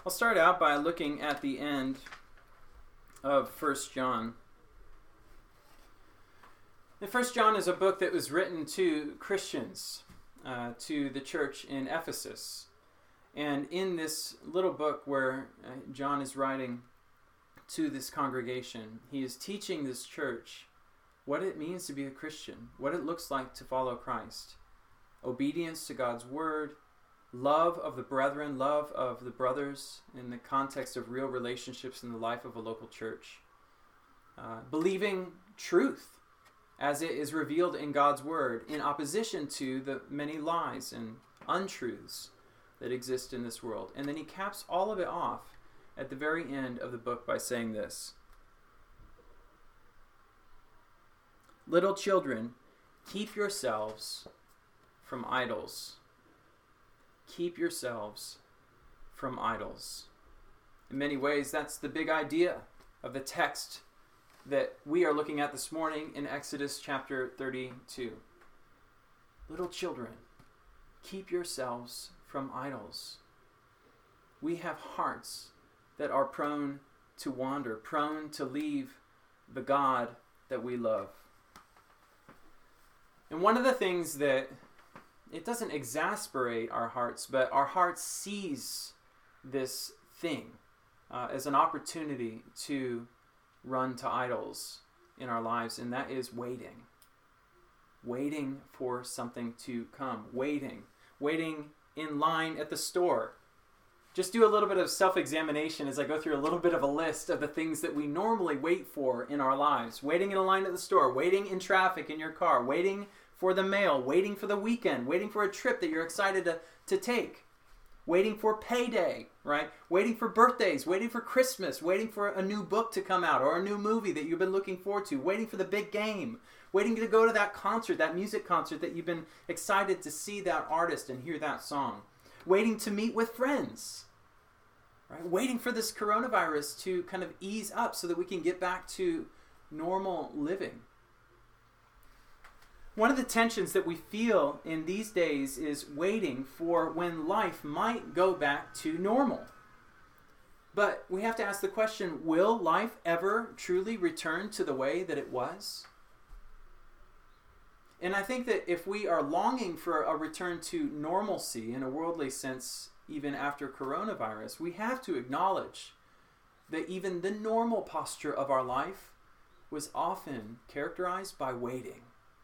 I'll start out by looking at the end of 1 John. And 1 John is a book that was written to Christians, to the church in Ephesus. And in this little book where John is writing to this congregation, he is teaching this church what it means to be a Christian, what it looks like to follow Christ. Obedience to God's word, love of the brethren, love of the brothers in the context of real relationships in the life of a local church. Believing truth as it is revealed in God's word in opposition to the many lies and untruths that exist in this world. And then he caps all of it off at the very end of the book by saying this: "Little children, keep yourselves from idols." Keep yourselves from idols. In many ways, that's the big idea of the text that we are looking at this morning in Exodus chapter 32. Little children, keep yourselves from idols. We have hearts that are prone to wander, prone to leave the God that we love. And one of the things that it doesn't exasperate our hearts, but our hearts seize this thing as an opportunity to run to idols in our lives, and that is waiting. Waiting for something to come. Waiting in line at the store. Just do a little bit of self-examination as I go through a little bit of a list of the things that we normally wait for in our lives. Waiting in a line at the store, waiting in traffic in your car, waiting for the mail, waiting for the weekend, waiting for a trip that you're excited to take, waiting for payday, right? Waiting for birthdays, waiting for Christmas, waiting for a new book to come out or a new movie that you've been looking forward to, waiting for the big game, waiting to go to that concert, that music concert that you've been excited to see that artist and hear that song, waiting to meet with friends, right? Waiting for this coronavirus to kind of ease up so that we can get back to normal living. One of the tensions that we feel in these days is waiting for when life might go back to normal. But we have to ask the question, will life ever truly return to the way that it was? And I think that if we are longing for a return to normalcy in a worldly sense, even after coronavirus, we have to acknowledge that even the normal posture of our life was often characterized by waiting.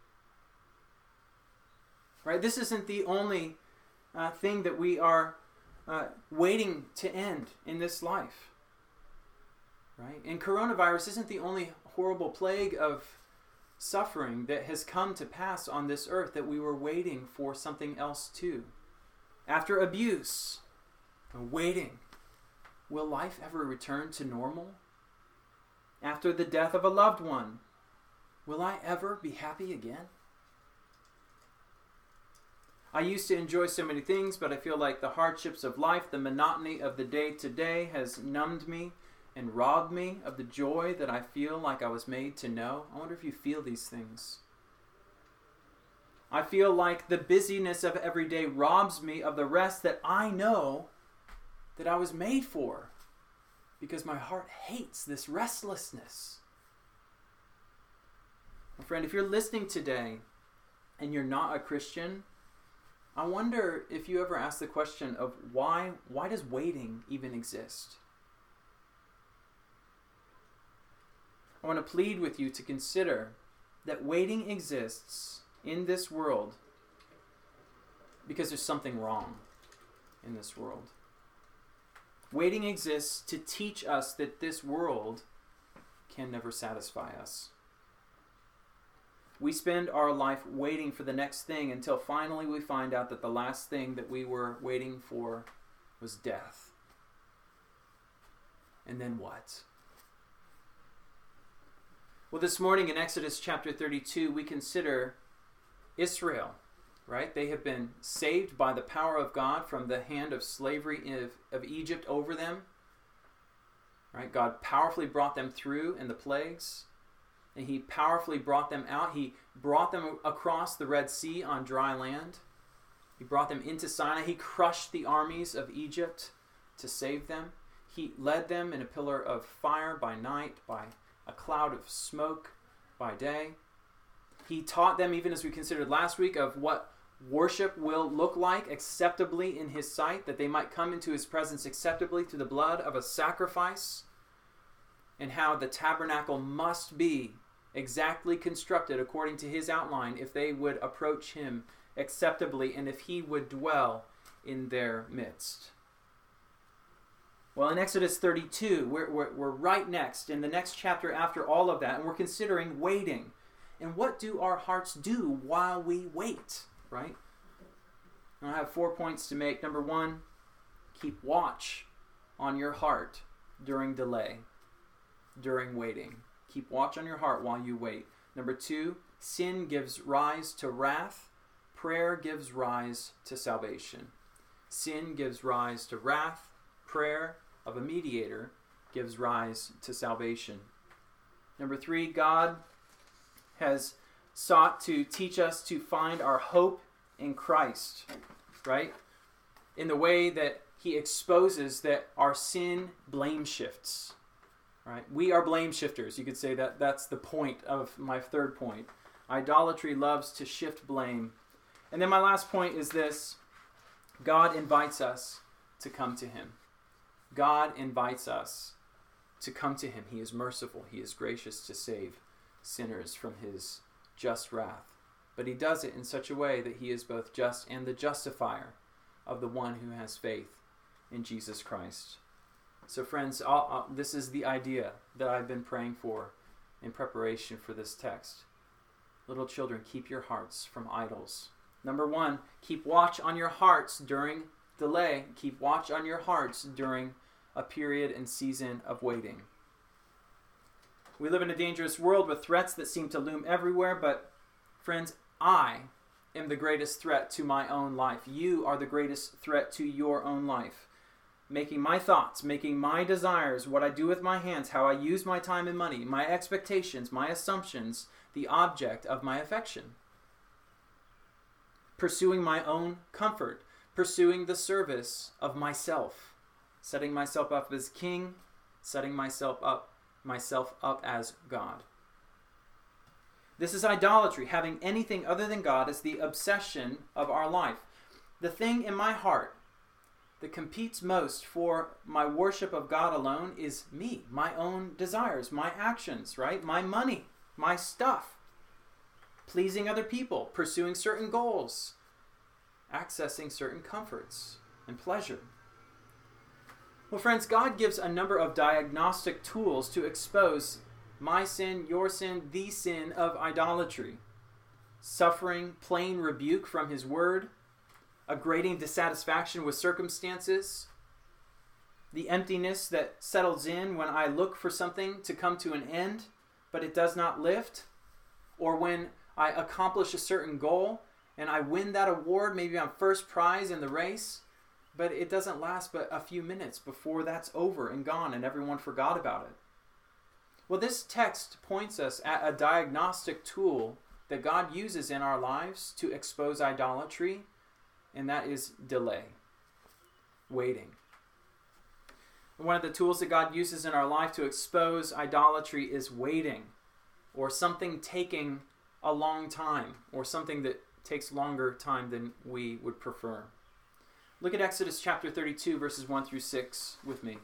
Right? This isn't the only thing that we are waiting to end in this life. Right? And coronavirus isn't the only horrible plague of suffering that has come to pass on this earth that we were waiting for something else too. After abuse, waiting. Will life ever return to normal? After the death of a loved one, will I ever be happy again? I used to enjoy so many things, but I feel like the hardships of life, the monotony of the day-to-day has numbed me and robbed me of the joy that I feel like I was made to know. I wonder if you feel these things. I feel like the busyness of every day robs me of the rest that I know that I was made for, because my heart hates this restlessness. My friend, if you're listening today and you're not a Christian, I wonder if you ever ask the question of why does waiting even exist? I want to plead with you to consider that waiting exists in this world because there's something wrong in this world. Waiting exists to teach us that this world can never satisfy us. We spend our life waiting for the next thing until finally we find out that the last thing that we were waiting for was death. And then what? Well, this morning in Exodus chapter 32, we consider Israel, right? They have been saved by the power of God from the hand of slavery of Egypt over them. Right? God powerfully brought them through in the plagues. And he powerfully brought them out. He brought them across the Red Sea on dry land. He brought them into Sinai. He crushed the armies of Egypt to save them. He led them in a pillar of fire by night, by a cloud of smoke by day. He taught them, even as we considered last week, of what worship will look like acceptably in his sight, that they might come into his presence acceptably through the blood of a sacrifice, and how the tabernacle must be exactly constructed according to his outline if they would approach him acceptably and if he would dwell in their midst. Well, in Exodus 32, we're right next, in the next chapter after all of that, and we're considering waiting. And what do our hearts do while we wait, right? And I have 4 points to make. Number 1, keep watch on your heart during delay, during waiting. Keep watch on your heart while you wait. Number 2, sin gives rise to wrath. Prayer gives rise to salvation. Sin gives rise to wrath. Prayer of a mediator gives rise to salvation. Number 3, God has sought to teach us to find our hope in Christ, right? In the way that he exposes that our sin blame shifts, right? We are blame shifters. You could say that that's the point of my 3rd point. Idolatry loves to shift blame. And then my last point is this: God invites us to come to him. God invites us to come to him. He is merciful. He is gracious to save sinners from his just wrath. But he does it in such a way that he is both just and the justifier of the one who has faith in Jesus Christ. So friends, this is the idea that I've been praying for in preparation for this text. Little children, keep your hearts from idols. Number 1, keep watch on your hearts during delay. Keep watch on your hearts during a period and season of waiting. We live in a dangerous world with threats that seem to loom everywhere, but friends, I am the greatest threat to my own life. You are the greatest threat to your own life. Making my thoughts, making my desires, what I do with my hands, how I use my time and money, my expectations, my assumptions, the object of my affection. Pursuing my own comfort, pursuing the service of myself, setting myself up as king, setting myself up as God. This is idolatry. Having anything other than God is the obsession of our life. The thing in my heart that competes most for my worship of God alone is me, my own desires, my actions, right? My money, my stuff, pleasing other people, pursuing certain goals, accessing certain comforts and pleasure. Well, friends, God gives a number of diagnostic tools to expose my sin, your sin, the sin of idolatry. Suffering, plain rebuke from his word, a grating dissatisfaction with circumstances, the emptiness that settles in when I look for something to come to an end, but it does not lift, or when I accomplish a certain goal and I win that award, maybe I'm first prize in the race, but it doesn't last but a few minutes before that's over and gone and everyone forgot about it. Well, this text points us at a diagnostic tool that God uses in our lives to expose idolatry, and that is delay, waiting. One of the tools that God uses in our life to expose idolatry is waiting, or something taking a long time, or something that takes longer time than we would prefer. Look at Exodus chapter 32, verses 1 through 6 with me.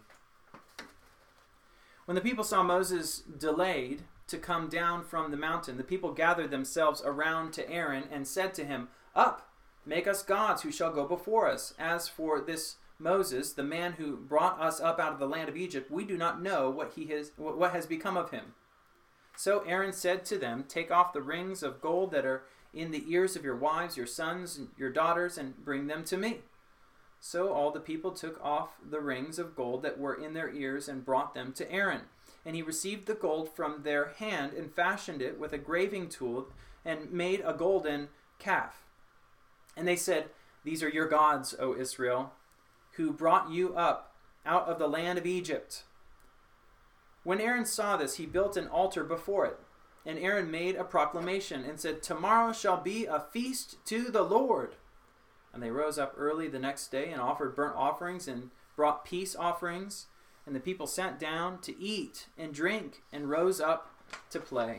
When the people saw Moses delayed to come down from the mountain, the people gathered themselves around to Aaron and said to him, "Up, make us gods who shall go before us. As for this Moses, the man who brought us up out of the land of Egypt, we do not know what has become of him." So Aaron said to them, "Take off the rings of gold that are in the ears of your wives, your sons, and your daughters, and bring them to me." So all the people took off the rings of gold that were in their ears and brought them to Aaron. And he received the gold from their hand and fashioned it with a graving tool and made a golden calf. And they said, "These are your gods, O Israel, who brought you up out of the land of Egypt." When Aaron saw this, he built an altar before it. And Aaron made a proclamation and said, "Tomorrow shall be a feast to the Lord." And they rose up early the next day and offered burnt offerings and brought peace offerings, and the people sat down to eat and drink and rose up to play.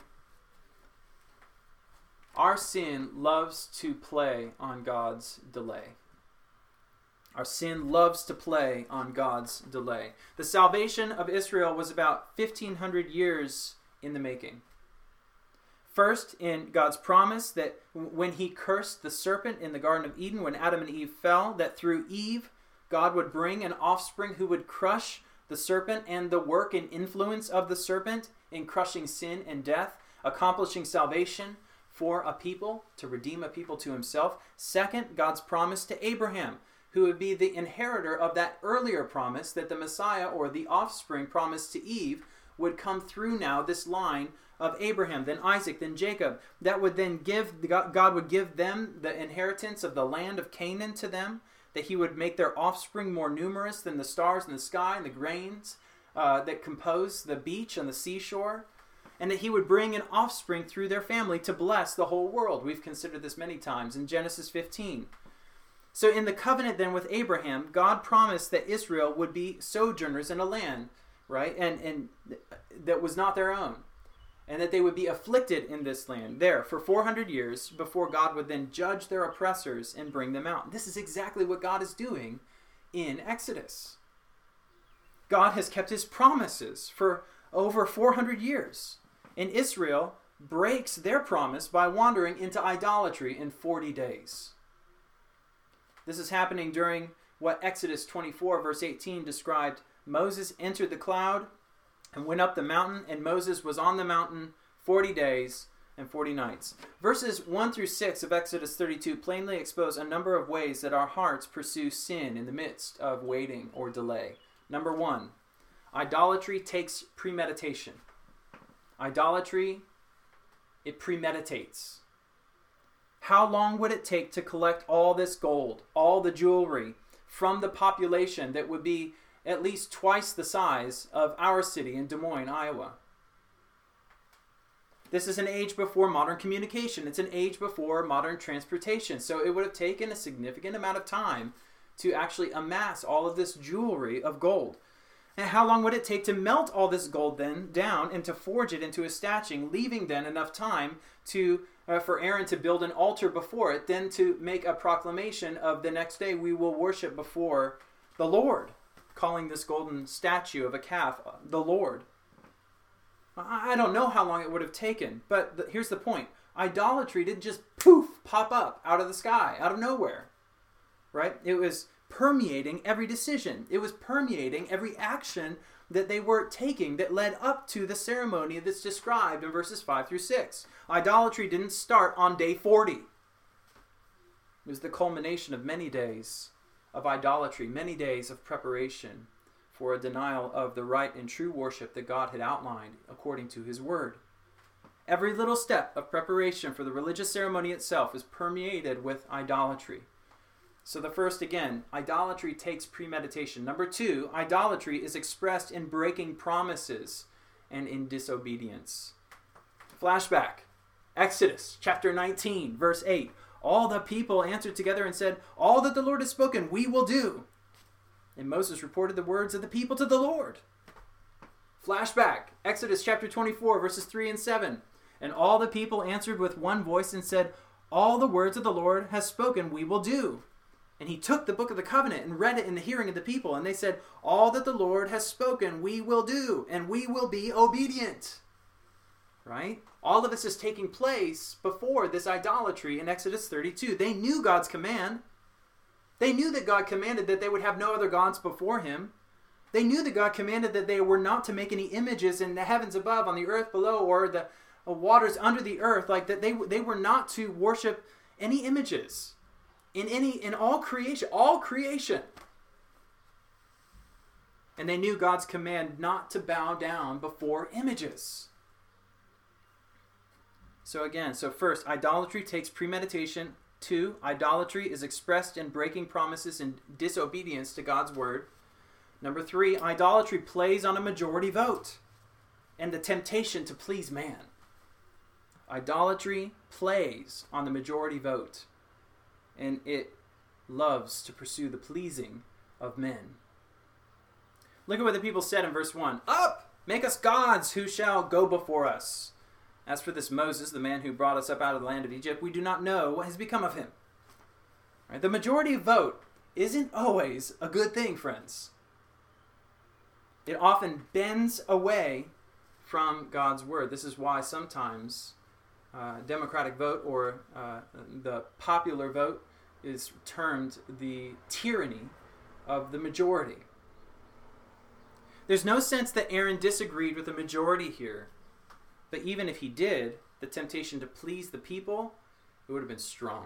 Our sin loves to play on God's delay. Our sin loves to play on God's delay. The salvation of Israel was about 1,500 years in the making. First, in God's promise that when he cursed the serpent in the Garden of Eden, when Adam and Eve fell, that through Eve, God would bring an offspring who would crush the serpent and the work and influence of the serpent in crushing sin and death, accomplishing salvation for a people, to redeem a people to himself. Second, God's promise to Abraham, who would be the inheritor of that earlier promise that the Messiah, or the offspring promised to Eve, would come through now, this line of Abraham, then Isaac, then Jacob. That would then God would give them the inheritance of the land of Canaan to them, that he would make their offspring more numerous than the stars in the sky and the grains that compose the beach and the seashore, and that he would bring an offspring through their family to bless the whole world. We've considered this many times in Genesis 15. So in the covenant then with Abraham, God promised that Israel would be sojourners in a land, right? And that was not their own. And that they would be afflicted in this land there for 400 years before God would then judge their oppressors and bring them out. This is exactly what God is doing in Exodus. God has kept his promises for over 400 years. And Israel breaks their promise by wandering into idolatry in 40 days. This is happening during what Exodus 24 verse 18 described. Moses entered the cloud and went up the mountain, and Moses was on the mountain 40 days and 40 nights. Verses 1 through 6 of Exodus 32 plainly expose a number of ways that our hearts pursue sin in the midst of waiting or delay. Number 1, idolatry takes premeditation. Idolatry, it premeditates. How long would it take to collect all this gold, all the jewelry from the population that would be at least twice the size of our city in Des Moines, Iowa? This is an age before modern communication. It's an age before modern transportation. So it would have taken a significant amount of time to actually amass all of this jewelry of gold. And how long would it take to melt all this gold then down and to forge it into a statue, leaving then enough time to for Aaron to build an altar before it, then to make a proclamation of the next day we will worship before the Lord, calling this golden statue of a calf the Lord. I don't know how long it would have taken, but here's the point. Idolatry didn't just poof, pop up out of the sky, out of nowhere, right? It was permeating every decision. It was permeating every action that they were taking that led up to the ceremony that's described in verses 5 through 6. Idolatry didn't start on day 40. It was the culmination of many days of idolatry, many days of preparation for a denial of the right and true worship that God had outlined according to his word. Every little step of preparation for the religious ceremony itself is permeated with idolatry. So the first, again, idolatry takes premeditation. Number 2, idolatry is expressed in breaking promises and in disobedience. Flashback. Exodus chapter 19, verse 8. All the people answered together and said, "All that the Lord has spoken, we will do." And Moses reported the words of the people to the Lord. Flashback. Exodus chapter 24, verses 3 and 7. And all the people answered with one voice and said, "All the words of the Lord has spoken, we will do." And he took the book of the covenant and read it in the hearing of the people. And they said, "All that the Lord has spoken, we will do, and we will be obedient." Right? All of this is taking place before this idolatry in Exodus 32. They knew God's command. They knew that God commanded that they would have no other gods before him. They knew that God commanded that they were not to make any images in the heavens above, on the earth below, or the waters under the earth. Like that, they were not to worship any images in all creation. And they knew God's command not to bow down before images. So again, first, idolatry takes premeditation. 2, idolatry is expressed in breaking promises and disobedience to God's word. Number 3, idolatry plays on a majority vote and the temptation to please man. Idolatry plays on the majority vote, and it loves to pursue the pleasing of men. Look at what the people said in verse 1. Up! Make us gods who shall go before us. As for this Moses, the man who brought us up out of the land of Egypt, we do not know what has become of him. Right? The majority vote isn't always a good thing, friends. It often bends away from God's word. This is why sometimes democratic vote or the popular vote is termed the tyranny of the majority. There's no sense that Aaron disagreed with the majority here. But even if he did, the temptation to please the people, it would have been strong.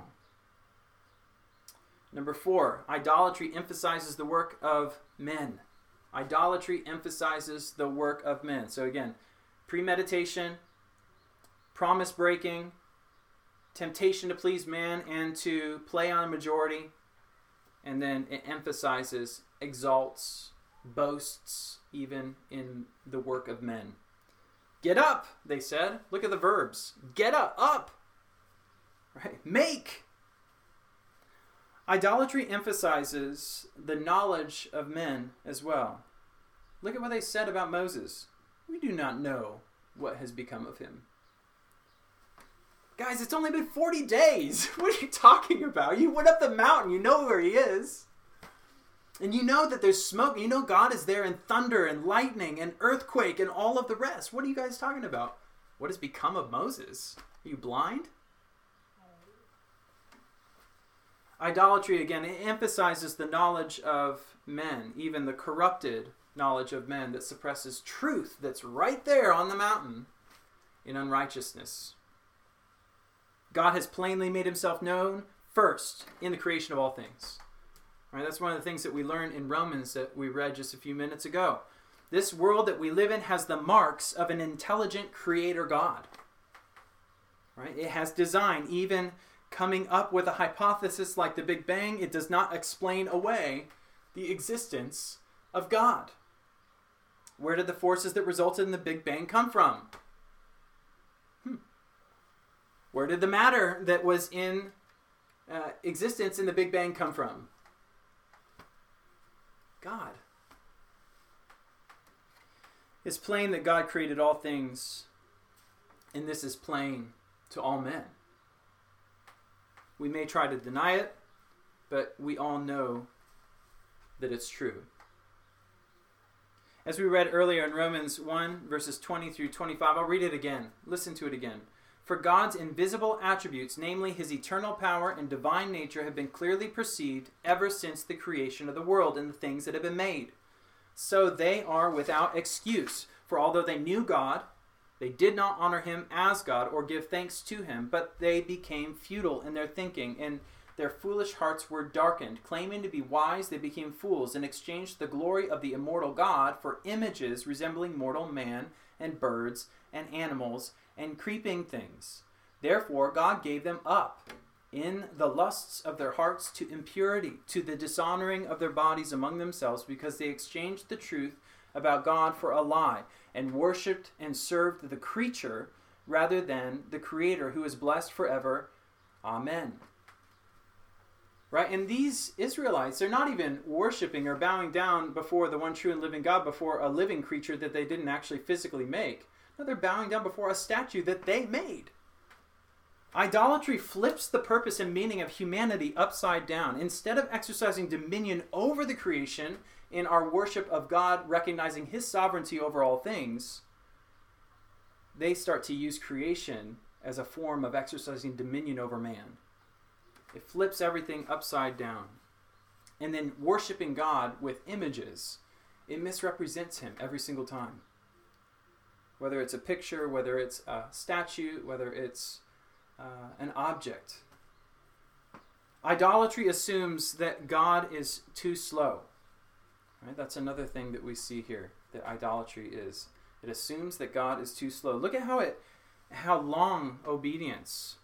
Number 4, idolatry emphasizes the work of men. Idolatry emphasizes the work of men. So again, premeditation, promise breaking, temptation to please man and to play on a majority, and then it emphasizes, exalts, boasts, even in the work of men. Get up, they said. Look at the verbs. Get up. Right? Make. Idolatry emphasizes the knowledge of men as well. Look at what they said about Moses. We do not know what has become of him. Guys, it's only been 40 days. What are you talking about? You went up the mountain. You know where he is. And you know that there's smoke. You know God is there in thunder and lightning and earthquake and all of the rest. What are you guys talking about? What has become of Moses? Are you blind? Idolatry, again, it emphasizes the knowledge of men, even the corrupted knowledge of men that suppresses truth that's right there on the mountain in unrighteousness. God has plainly made himself known first in the creation of all things. Right, that's one of the things that we learn in Romans that we read just a few minutes ago. This world that we live in has the marks of an intelligent creator God. Right? It has design. Even coming up with a hypothesis like the Big Bang, it does not explain away the existence of God. Where did the forces that resulted in the Big Bang come from? Where did the matter that was in existence in the Big Bang come from? God. It's plain that God created all things, and this is plain to all men. We may try to deny it, but we all know that it's true. As we read earlier in Romans 1, verses 20 through 25, I'll read it again. Listen to it again. For God's invisible attributes, namely his eternal power and divine nature, have been clearly perceived ever since the creation of the world and the things that have been made. So they are without excuse. For although they knew God, they did not honor him as God or give thanks to him, but they became futile in their thinking, and their foolish hearts were darkened. Claiming to be wise, they became fools and exchanged the glory of the immortal God for images resembling mortal man and birds and animals and creeping things. Therefore God gave them up in the lusts of their hearts to impurity, to the dishonoring of their bodies among themselves, because they exchanged the truth about God for a lie, and worshipped and served the creature rather than the Creator, who is blessed forever. Amen. Right? And these Israelites, they're not even worshiping or bowing down before the one true and living God, before a living creature that they didn't actually physically make. No, they're bowing down before a statue that they made. Idolatry flips the purpose and meaning of humanity upside down. Instead of exercising dominion over the creation in our worship of God, recognizing his sovereignty over all things, they start to use creation as a form of exercising dominion over man. It flips everything upside down. And then worshiping God with images, it misrepresents him every single time. Whether it's a picture, whether it's a statue, whether it's an object. Idolatry assumes that God is too slow. Right? That's another thing that we see here, that idolatry is. It assumes that God is too slow. Look at how long obedience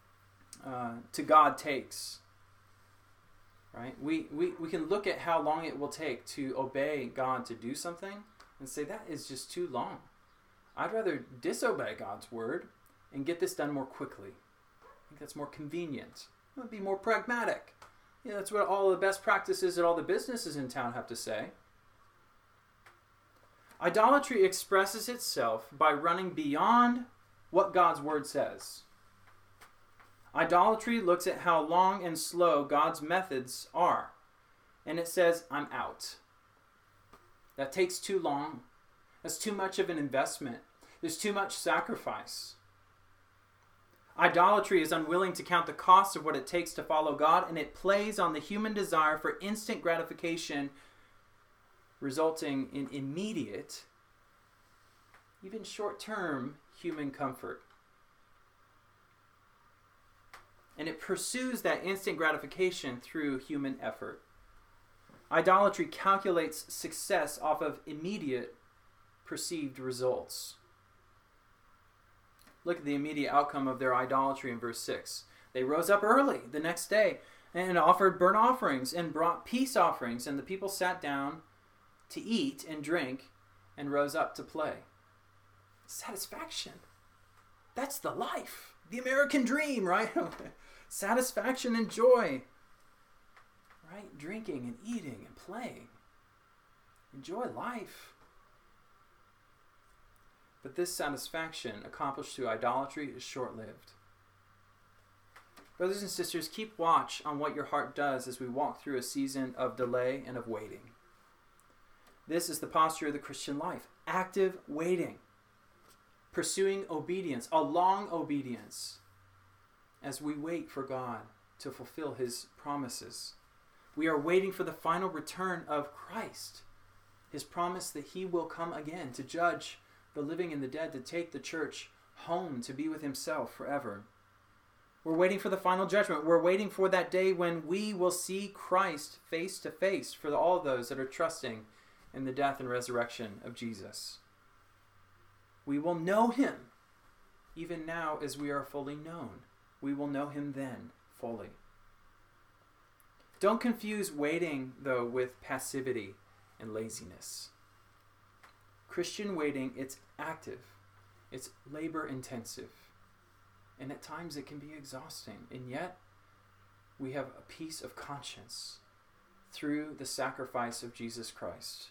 to God takes. Right? We can look at how long it will take to obey God to do something and say that is just too long. I'd rather disobey God's word and get this done more quickly. I think that's more convenient. It would be more pragmatic. Yeah, that's what all the best practices that all the businesses in town have to say. Idolatry expresses itself by running beyond what God's word says. Idolatry looks at how long and slow God's methods are, and it says, I'm out. That takes too long. That's too much of an investment. There's too much sacrifice. Idolatry is unwilling to count the cost of what it takes to follow God, and it plays on the human desire for instant gratification, resulting in immediate, even short-term, human comfort. And it pursues that instant gratification through human effort. Idolatry calculates success off of immediate perceived results. Look at the immediate outcome of their idolatry in verse 6. They rose up early the next day and offered burnt offerings and brought peace offerings, and the people sat down to eat and drink and rose up to play. Satisfaction. That's the life. The American dream, right? Satisfaction and joy. Right? Drinking and eating and playing. Enjoy life. But this satisfaction accomplished through idolatry is short-lived. Brothers and sisters, keep watch on what your heart does as we walk through a season of delay and of waiting. This is the posture of the Christian life. Active waiting. Pursuing obedience, a long obedience, as we wait for God to fulfill his promises. We are waiting for the final return of Christ. His promise that he will come again to judge the living and the dead, to take the church home to be with himself forever. We're waiting for the final judgment. We're waiting for that day when we will see Christ face to face for all those that are trusting in the death and resurrection of Jesus. We will know him even now as we are fully known. We will know him then fully. Don't confuse waiting, though, with passivity and laziness. Christian waiting, it's active, it's labor intensive, and at times it can be exhausting, and yet we have a peace of conscience through the sacrifice of Jesus Christ.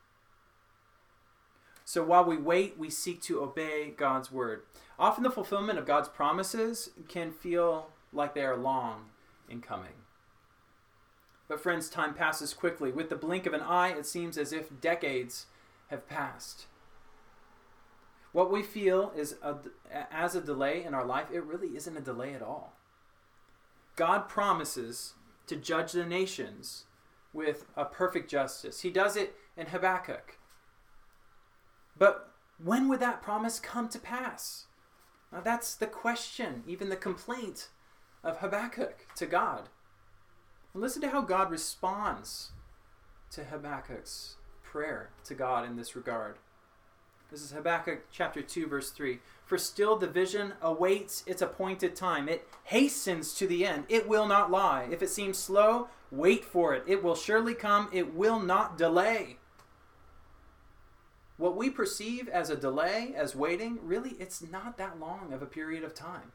So while we wait, we seek to obey God's word. Often the fulfillment of God's promises can feel like they are long in coming. But friends, time passes quickly. With the blink of an eye, it seems as if decades have passed. What we feel is as a delay in our life, it really isn't a delay at all. God promises to judge the nations with a perfect justice. He does it in Habakkuk. But when would that promise come to pass? Now that's the question, even the complaint of Habakkuk to God. And listen to how God responds to Habakkuk's prayer to God in this regard. This is Habakkuk chapter 2, verse 3. For still the vision awaits its appointed time. It hastens to the end. It will not lie. If it seems slow, wait for it. It will surely come. It will not delay. What we perceive as a delay, as waiting, really it's not that long of a period of time.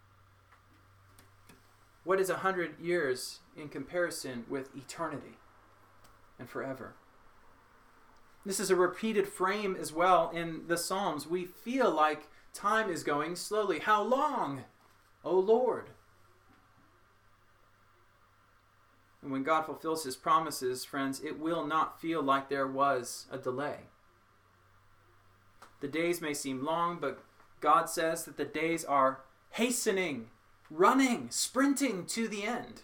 What is 100 years in comparison with eternity and forever? This is a repeated frame as well in the Psalms. We feel like time is going slowly. How long, O Lord? And when God fulfills his promises, friends, it will not feel like there was a delay. The days may seem long, but God says that the days are hastening, running, sprinting to the end.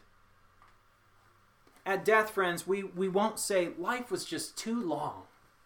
At death, friends, we won't say life was just too long.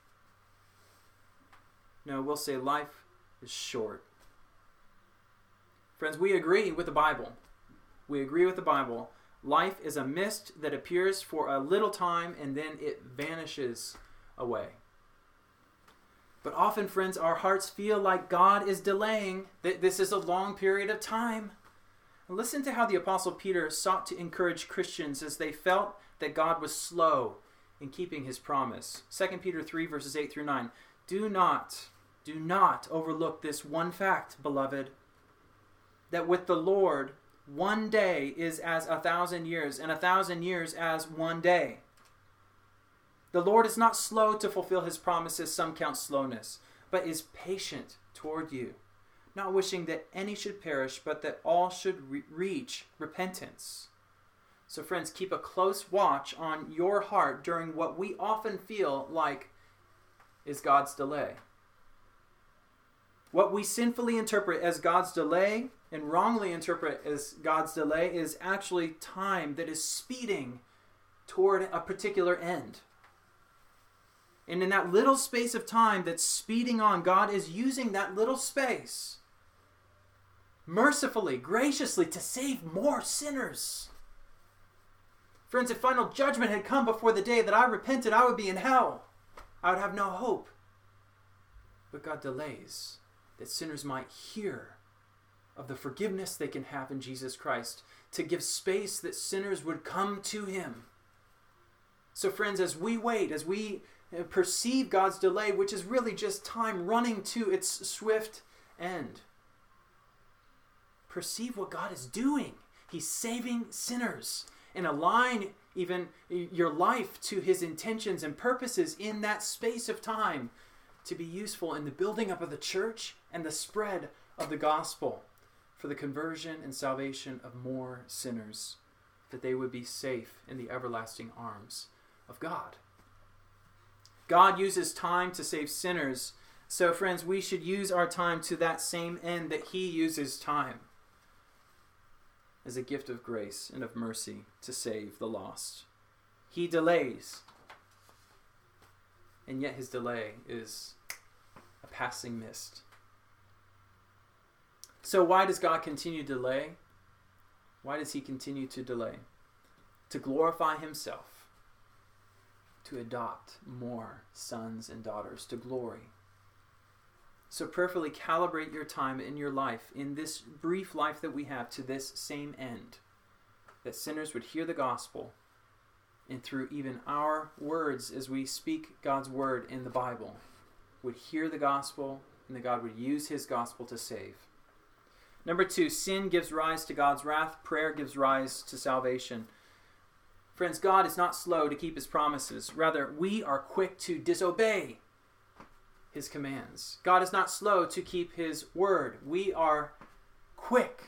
No, we'll say life is short. Friends, we agree with the Bible. We agree with the Bible. Life is a mist that appears for a little time and then it vanishes away. But often, friends, our hearts feel like God is delaying, that this is a long period of time. And listen to how the Apostle Peter sought to encourage Christians as they felt that God was slow in keeping his promise. 2 Peter 3, verses 8 through 9. Do not overlook this one fact, beloved, that with the Lord, one day is as 1,000 years, and 1,000 years as one day. The Lord is not slow to fulfill his promises, some count slowness, but is patient toward you, not wishing that any should perish, but that all should reach repentance. So friends, keep a close watch on your heart during what we often feel like is God's delay. What we sinfully interpret as God's delay and wrongly interpret as God's delay is actually time that is speeding toward a particular end. And in that little space of time that's speeding on, God is using that little space mercifully, graciously to save more sinners. Friends, if final judgment had come before the day that I repented, I would be in hell. I would have no hope. But God delays that sinners might hear of the forgiveness they can have in Jesus Christ, to give space that sinners would come to him. So friends, as we wait, as we perceive God's delay, which is really just time running to its swift end, perceive what God is doing. He's saving sinners, and align even your life to his intentions and purposes in that space of time to be useful in the building up of the church and the spread of the gospel for the conversion and salvation of more sinners, that they would be safe in the everlasting arms of God. God uses time to save sinners. So friends, we should use our time to that same end that he uses time, as a gift of grace and of mercy to save the lost. He delays, and yet his delay is a passing mist. So why does God continue to delay? Why does he continue to delay? To glorify himself, to adopt more sons and daughters to glory. So prayerfully calibrate your time in your life, in this brief life that we have, to this same end, that sinners would hear the gospel, and through even our words as we speak God's word in the Bible, would hear the gospel, and that God would use his gospel to save. Number 2, sin gives rise to God's wrath. Prayer gives rise to salvation. Friends, God is not slow to keep his promises. Rather, we are quick to disobey his commands. God is not slow to keep his word. We are quick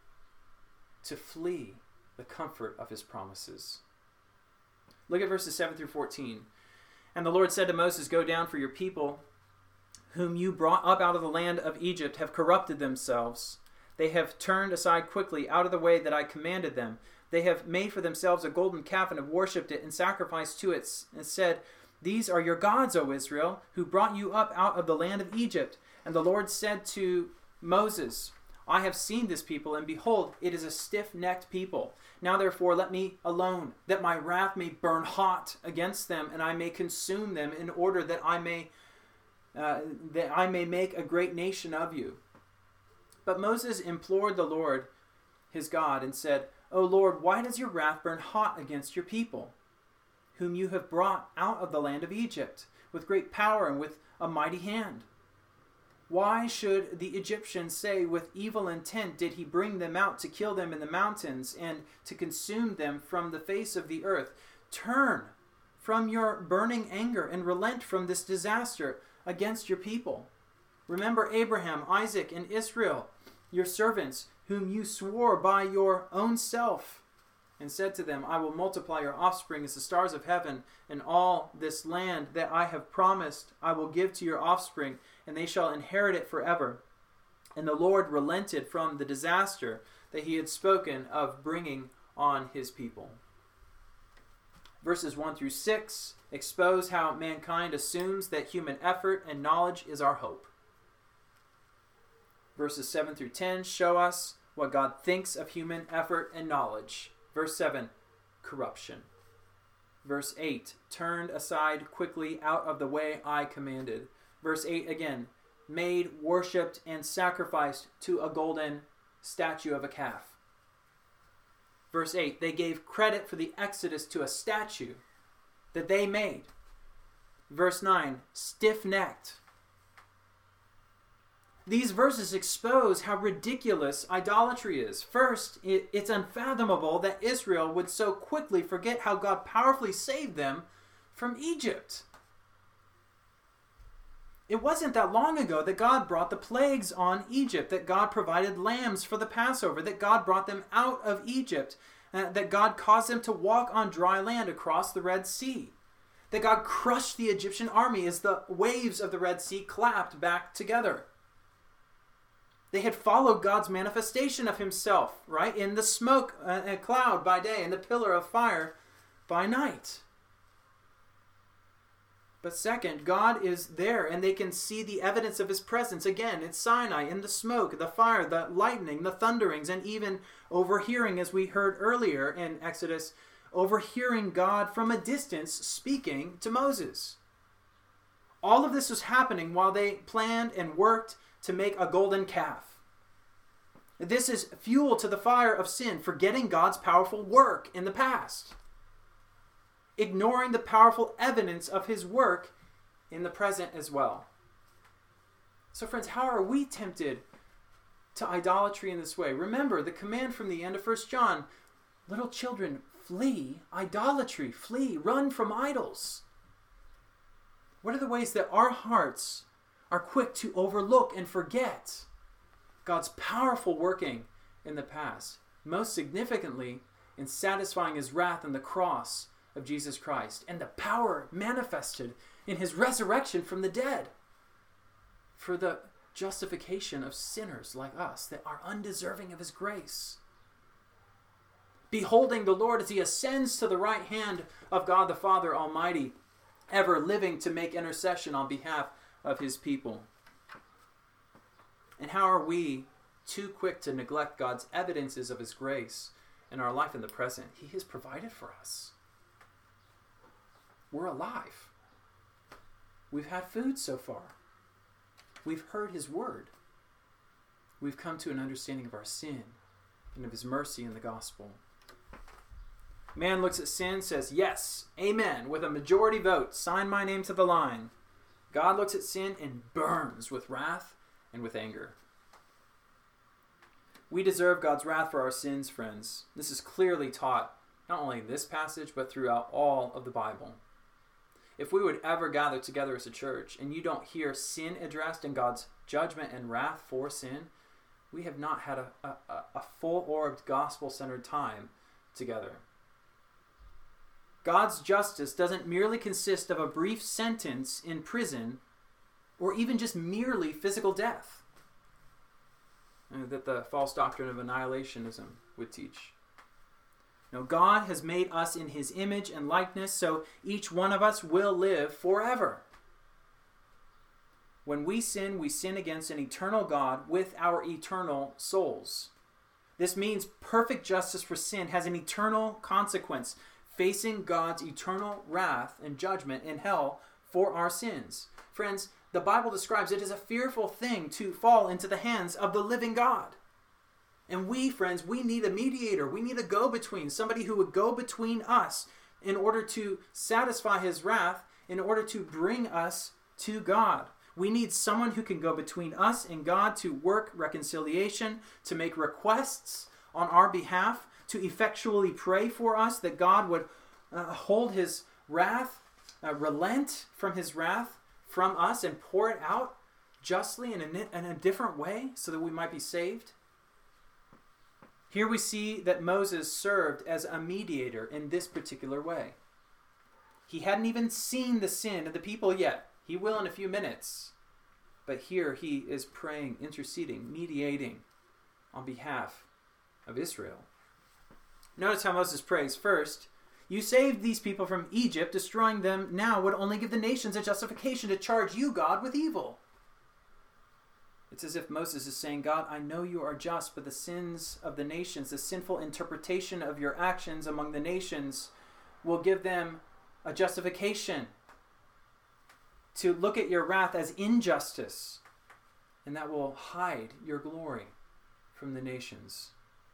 to flee the comfort of his promises. Look at verses 7 through 14. And the Lord said to Moses, "Go down, for your people, whom you brought up out of the land of Egypt, have corrupted themselves. They have turned aside quickly out of the way that I commanded them. They have made for themselves a golden calf and have worshipped it and sacrificed to it and said, 'These are your gods, O Israel, who brought you up out of the land of Egypt.' And the Lord said to Moses, 'I have seen this people, and behold, it is a stiff-necked people. Now therefore let me alone, that my wrath may burn hot against them, and I may consume them, in order that I may make a great nation of you.' But Moses implored the Lord his God and said, 'O Lord, why does your wrath burn hot against your people, whom you have brought out of the land of Egypt, with great power and with a mighty hand? Why should the Egyptians say, with evil intent did he bring them out to kill them in the mountains and to consume them from the face of the earth? Turn from your burning anger and relent from this disaster against your people. Remember Abraham, Isaac, and Israel, your servants, whom you swore by your own self, and said to them, I will multiply your offspring as the stars of heaven, and all this land that I have promised I will give to your offspring, and they shall inherit it forever.' And the Lord relented from the disaster that he had spoken of bringing on his people." Verses 1 through 6 expose how mankind assumes that human effort and knowledge is our hope. Verses 7 through 10 show us what God thinks of human effort and knowledge. Verse 7, corruption. Verse 8, turned aside quickly out of the way I commanded. Verse 8 again, made, worshipped, and sacrificed to a golden statue of a calf. Verse 8, they gave credit for the Exodus to a statue that they made. Verse 9, stiff-necked. These verses expose how ridiculous idolatry is. First, it's unfathomable that Israel would so quickly forget how God powerfully saved them from Egypt. It wasn't that long ago that God brought the plagues on Egypt, that God provided lambs for the Passover, that God brought them out of Egypt, that God caused them to walk on dry land across the Red Sea, that God crushed the Egyptian army as the waves of the Red Sea clapped back together. They had followed God's manifestation of himself, right? In the smoke, a cloud by day, and the pillar of fire by night. But second, God is there, and they can see the evidence of his presence. Again, at Sinai, in the smoke, the fire, the lightning, the thunderings, and even overhearing, as we heard earlier in Exodus, overhearing God from a distance speaking to Moses. All of this was happening while they planned and worked to make a golden calf. This is fuel to the fire of sin, forgetting God's powerful work in the past, ignoring the powerful evidence of his work in the present as well. So friends, how are we tempted to idolatry in this way? Remember the command from the end of 1 John, little children, flee idolatry, flee, run from idols. What are the ways that our hearts are quick to overlook and forget God's powerful working in the past, most significantly in satisfying his wrath on the cross of Jesus Christ, and the power manifested in his resurrection from the dead for the justification of sinners like us that are undeserving of his grace. Beholding the Lord as he ascends to the right hand of God the Father Almighty, ever living to make intercession on behalf of his people. And how are we too quick to neglect God's evidences of his grace in our life in the present? He has provided for us. We're alive. We've had food so far. We've heard his word. We've come to an understanding of our sin and of his mercy in the gospel. Man looks at sin, says, yes, amen, with a majority vote, sign my name to the line. God looks at sin and burns with wrath and with anger. We deserve God's wrath for our sins, friends. This is clearly taught, not only in this passage, but throughout all of the Bible. If we would ever gather together as a church and you don't hear sin addressed in God's judgment and wrath for sin, we have not had a full-orbed, gospel-centered time together. God's justice doesn't merely consist of a brief sentence in prison or even just merely physical death that the false doctrine of annihilationism would teach. No, God has made us in his image and likeness, so each one of us will live forever. When we sin against an eternal God with our eternal souls. This means perfect justice for sin has an eternal consequence, facing God's eternal wrath and judgment in hell for our sins. Friends, the Bible describes it as a fearful thing to fall into the hands of the living God. And we, friends, we need a mediator. We need a go-between, somebody who would go between us in order to satisfy his wrath, in order to bring us to God. We need someone who can go between us and God to work reconciliation, to make requests on our behalf, to effectually pray for us that God would hold his wrath, relent from his wrath from us and pour it out justly in a different way so that we might be saved. Here we see that Moses served as a mediator in this particular way. He hadn't even seen the sin of the people yet. He will in a few minutes. But here he is praying, interceding, mediating on behalf of Israel. Notice how Moses prays. First, you saved these people from Egypt. Destroying them now would only give the nations a justification to charge you, God, with evil. It's as if Moses is saying, God, I know you are just, but the sins of the nations, the sinful interpretation of your actions among the nations will give them a justification to look at your wrath as injustice, and that will hide your glory from the nations.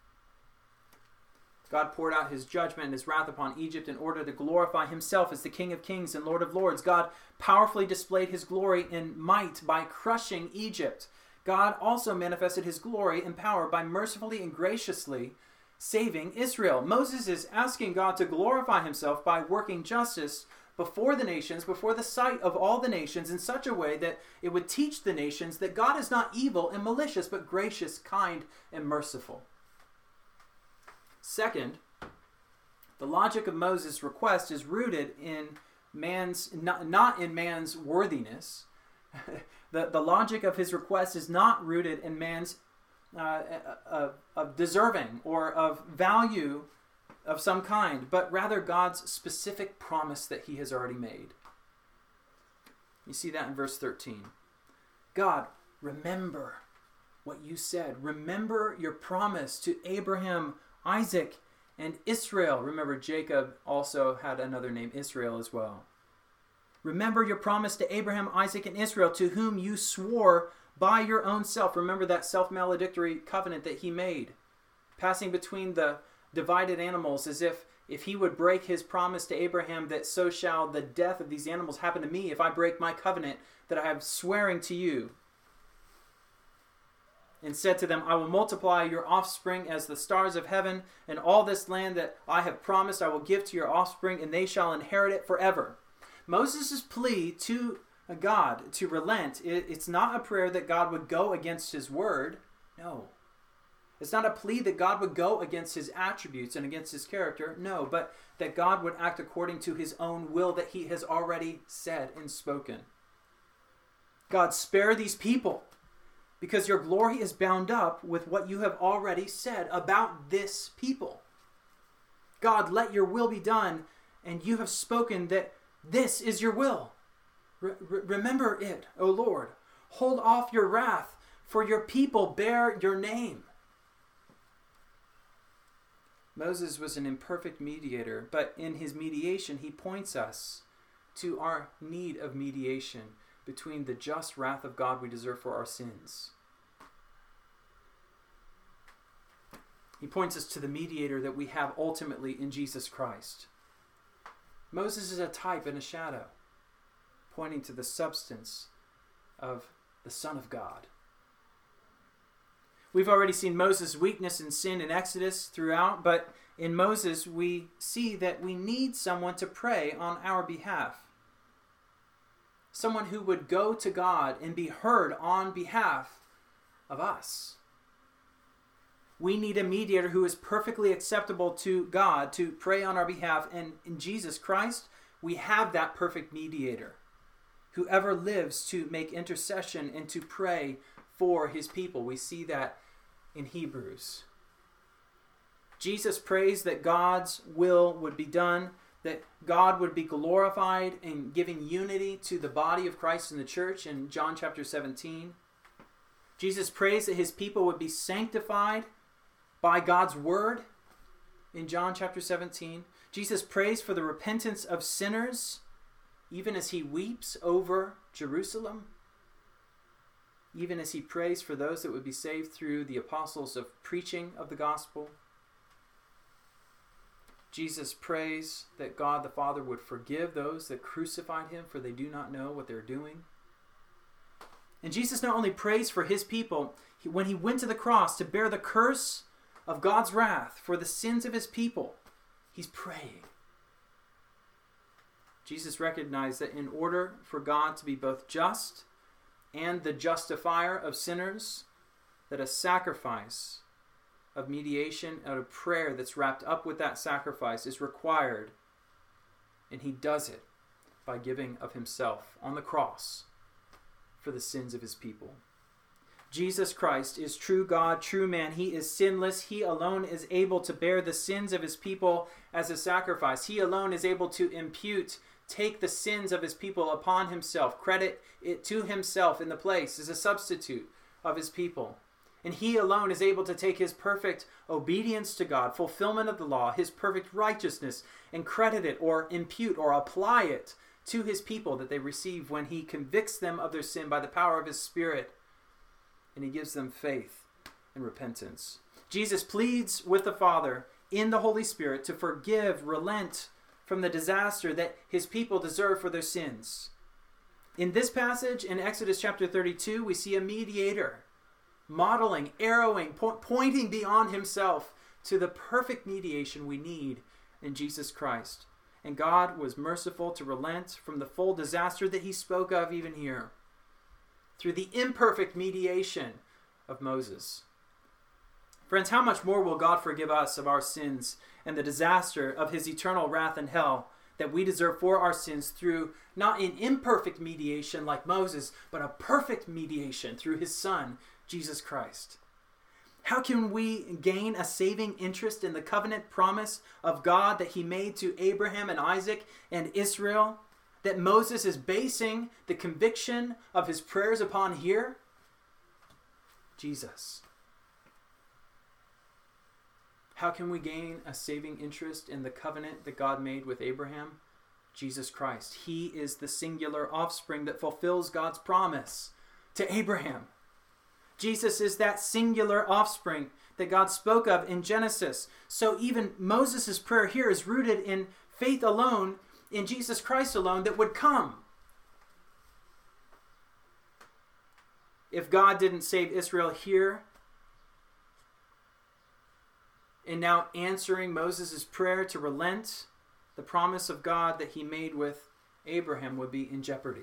God poured out his judgment and his wrath upon Egypt in order to glorify himself as the King of Kings and Lord of Lords. God powerfully displayed his glory in might by crushing Egypt. God also manifested his glory and power by mercifully and graciously saving Israel. Moses is asking God to glorify himself by working justice before the nations, before the sight of all the nations, in such a way that it would teach the nations that God is not evil and malicious, but gracious, kind, and merciful. Second, the logic of Moses' request is rooted in not in man's worthiness. The logic of his request is not rooted in man's of deserving or of value of some kind, but rather God's specific promise that he has already made. You see that in verse 13. God, remember what you said. Remember your promise to Abraham, Isaac, and Israel. Remember, Jacob also had another name, Israel, as well. Remember your promise to Abraham, Isaac, and Israel, to whom you swore by your own self. Remember that self-maledictory covenant that he made, passing between the divided animals, as if he would break his promise to Abraham, that so shall the death of these animals happen to me if I break my covenant that I am swearing to you. And said to them, I will multiply your offspring as the stars of heaven, and all this land that I have promised I will give to your offspring, and they shall inherit it forever. Moses' plea to God to relent, it's not a prayer that God would go against his word. No. It's not a plea that God would go against his attributes and against his character. No, but that God would act according to his own will that he has already said and spoken. God, spare these people, because your glory is bound up with what you have already said about this people. God, let your will be done, and you have spoken that this is your will. Remember it, O Lord. Hold off your wrath, for your people bear your name. Moses was an imperfect mediator, but in his mediation, he points us to our need of mediation between the just wrath of God we deserve for our sins. He points us to the mediator that we have ultimately in Jesus Christ. Moses is a type and a shadow, pointing to the substance of the Son of God. We've already seen Moses' weakness and sin in Exodus throughout, but in Moses we see that we need someone to pray on our behalf. Someone who would go to God and be heard on behalf of us. We need a mediator who is perfectly acceptable to God to pray on our behalf, and in Jesus Christ we have that perfect mediator who ever lives to make intercession and to pray for his people. We see that in Hebrews. Jesus prays that God's will would be done, that God would be glorified in giving unity to the body of Christ in the church in John chapter 17. Jesus prays that his people would be sanctified by God's word in John chapter 17. Jesus prays for the repentance of sinners, even as he weeps over Jerusalem, even as he prays for those that would be saved through the apostles of preaching of the gospel. Jesus prays that God the Father would forgive those that crucified him, for they do not know what they're doing. And Jesus not only prays for his people, when he went to the cross to bear the curse of God's wrath for the sins of his people, he's praying. Jesus recognized that in order for God to be both just and the justifier of sinners, that a sacrifice of mediation and a prayer that's wrapped up with that sacrifice is required. And he does it by giving of himself on the cross for the sins of his people. Jesus Christ is true God, true man. He is sinless. He alone is able to bear the sins of his people as a sacrifice. He alone is able to take the sins of his people upon himself, credit it to himself in the place as a substitute of his people. And he alone is able to take his perfect obedience to God, fulfillment of the law, his perfect righteousness, and credit it or impute or apply it to his people that they receive when he convicts them of their sin by the power of his Spirit, and he gives them faith and repentance. Jesus pleads with the Father in the Holy Spirit to forgive, relent from the disaster that his people deserve for their sins. In this passage, in Exodus chapter 32, we see a mediator modeling, arrowing, pointing beyond himself to the perfect mediation we need in Jesus Christ. And God was merciful to relent from the full disaster that he spoke of even here, through the imperfect mediation of Moses. Friends, how much more will God forgive us of our sins and the disaster of his eternal wrath and hell that we deserve for our sins through not an imperfect mediation like Moses, but a perfect mediation through his Son, Jesus Christ. How can we gain a saving interest in the covenant promise of God that he made to Abraham and Isaac and Israel, that Moses is basing the conviction of his prayers upon here? Jesus. How can we gain a saving interest in the covenant that God made with Abraham? Jesus Christ. He is the singular offspring that fulfills God's promise to Abraham. Jesus is that singular offspring that God spoke of in Genesis. So even Moses' prayer here is rooted in faith alone, in Jesus Christ alone, that would come. If God didn't save Israel here, and now answering Moses' prayer to relent, the promise of God that he made with Abraham would be in jeopardy.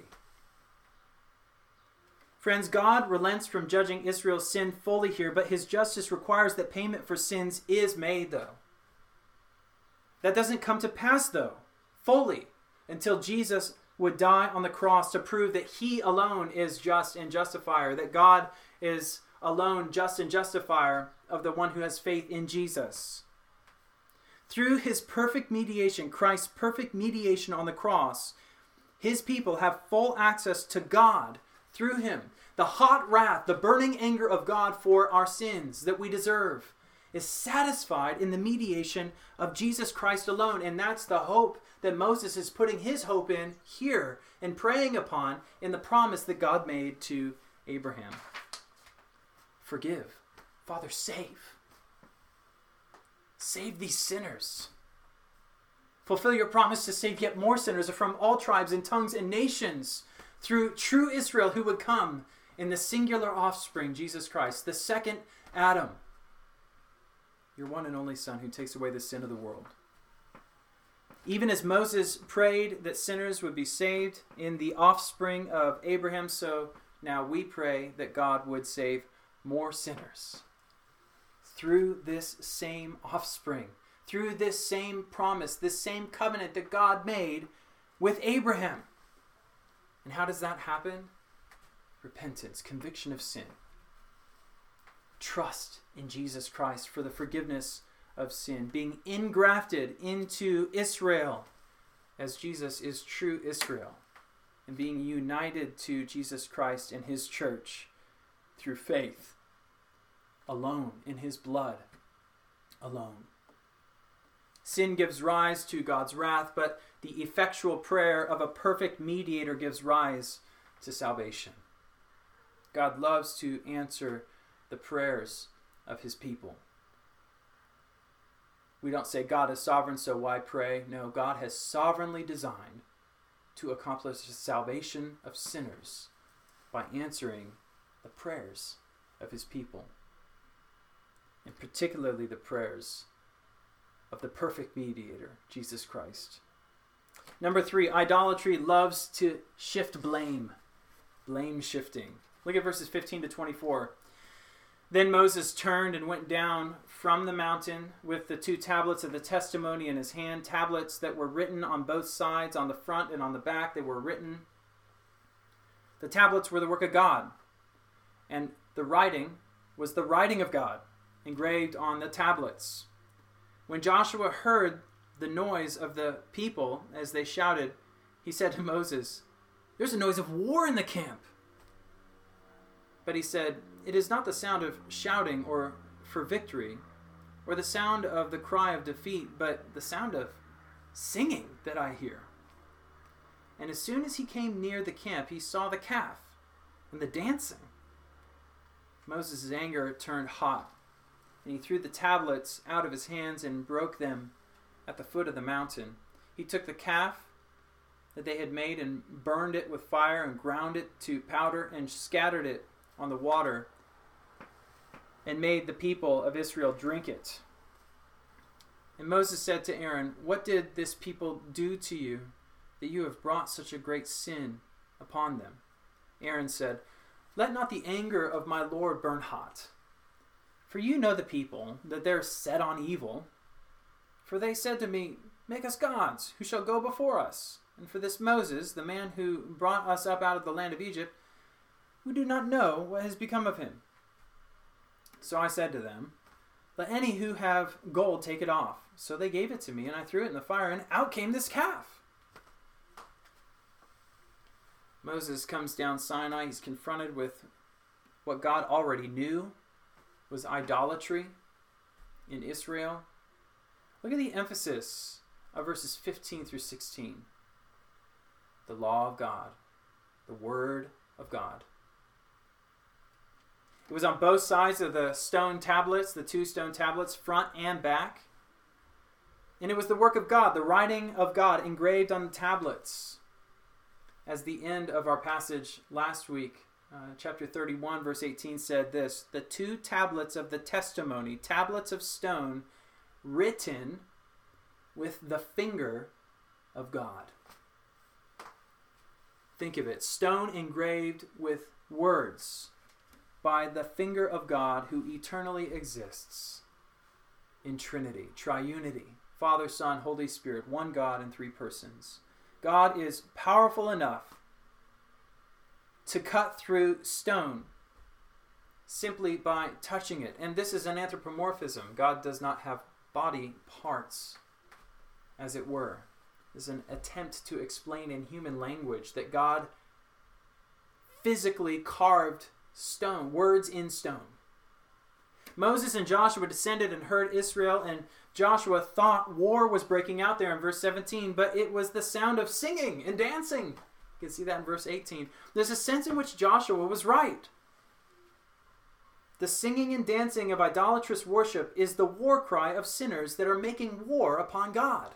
Friends, God relents from judging Israel's sin fully here, but his justice requires that payment for sins is made, though. That doesn't come to pass, though, fully, until Jesus would die on the cross to prove that he alone is just and justifier, that God is alone just and justifier of the one who has faith in Jesus. Through his perfect mediation, Christ's perfect mediation on the cross, his people have full access to God through him. The hot wrath, the burning anger of God for our sins that we deserve is satisfied in the mediation of Jesus Christ alone. And that's the hope that Moses is putting his hope in here and praying upon in the promise that God made to Abraham. Forgive. Father, save. Save these sinners. Fulfill your promise to save yet more sinners from all tribes and tongues and nations through true Israel who would come in the singular offspring, Jesus Christ, the second Adam, your one and only Son who takes away the sin of the world. Even as Moses prayed that sinners would be saved in the offspring of Abraham, so now we pray that God would save more sinners through this same offspring, through this same promise, this same covenant that God made with Abraham. And how does that happen? Repentance, conviction of sin. Trust in Jesus Christ for the forgiveness of sin. Being engrafted into Israel as Jesus is true Israel. And being united to Jesus Christ and his church through faith. Alone, in his blood. Alone. Sin gives rise to God's wrath, but the effectual prayer of a perfect mediator gives rise to salvation. God loves to answer the prayers of his people. We don't say God is sovereign, so why pray? No, God has sovereignly designed to accomplish the salvation of sinners by answering the prayers of his people, and particularly the prayers of the perfect mediator, Jesus Christ. Number 3, idolatry loves to shift blame. Blame shifting. Look at verses 15 to 24. Then Moses turned and went down from the mountain with the 2 tablets of the testimony in his hand, tablets that were written on both sides, on the front and on the back. They were written. The tablets were the work of God, and the writing was the writing of God, engraved on the tablets. When Joshua heard the noise of the people as they shouted, he said to Moses, "There's a noise of war in the camp." But he said, "It is not the sound of shouting or for victory, or the sound of the cry of defeat, but the sound of singing that I hear." And as soon as he came near the camp, he saw the calf and the dancing. Moses' anger turned hot, and he threw the tablets out of his hands and broke them at the foot of the mountain. He took the calf that they had made and burned it with fire and ground it to powder and scattered it on the water and made the people of Israel drink it. And Moses said to Aaron, "What did this people do to you, that you have brought such a great sin upon them?" Aaron said, "Let not the anger of my Lord burn hot. For you know the people, that they're set on evil. For they said to me, 'Make us gods, who shall go before us.' And for this Moses, the man who brought us up out of the land of Egypt, we do not know what has become of him." So I said to them, "Let any who have gold take it off." So they gave it to me, and I threw it in the fire, and out came this calf. Moses comes down Sinai. He's confronted with what God already knew was idolatry in Israel. Look at the emphasis of verses 15 through 16. The law of God, the word of God. It was on both sides of the stone tablets, the 2 stone tablets, front and back. And it was the work of God, the writing of God engraved on the tablets. As the end of our passage last week, chapter 31, verse 18 said this, "The 2 tablets of the testimony, tablets of stone, written with the finger of God." Think of it, stone engraved with words by the finger of God, who eternally exists in Trinity, triunity, Father, Son, Holy Spirit, one God in 3 persons. God is powerful enough to cut through stone simply by touching it. And this is an anthropomorphism. God does not have body parts, as it were. This is an attempt to explain in human language that God physically carved stone, words in stone. Moses and Joshua descended and heard Israel, and Joshua thought war was breaking out there in verse 17, but it was the sound of singing and dancing. You can see that in verse 18. There's a sense in which Joshua was right. The singing and dancing of idolatrous worship is the war cry of sinners that are making war upon God.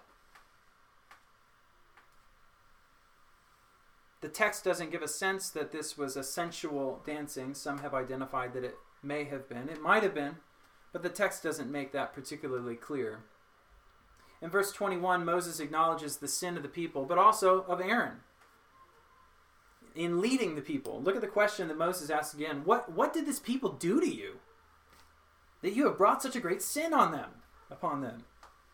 The text doesn't give a sense that this was a sensual dancing. Some have identified that it may have been. It might have been, but the text doesn't make that particularly clear. In verse 21, Moses acknowledges the sin of the people, but also of Aaron in leading the people. Look at the question that Moses asks again. What did this people do to you, that you have brought such a great sin upon them?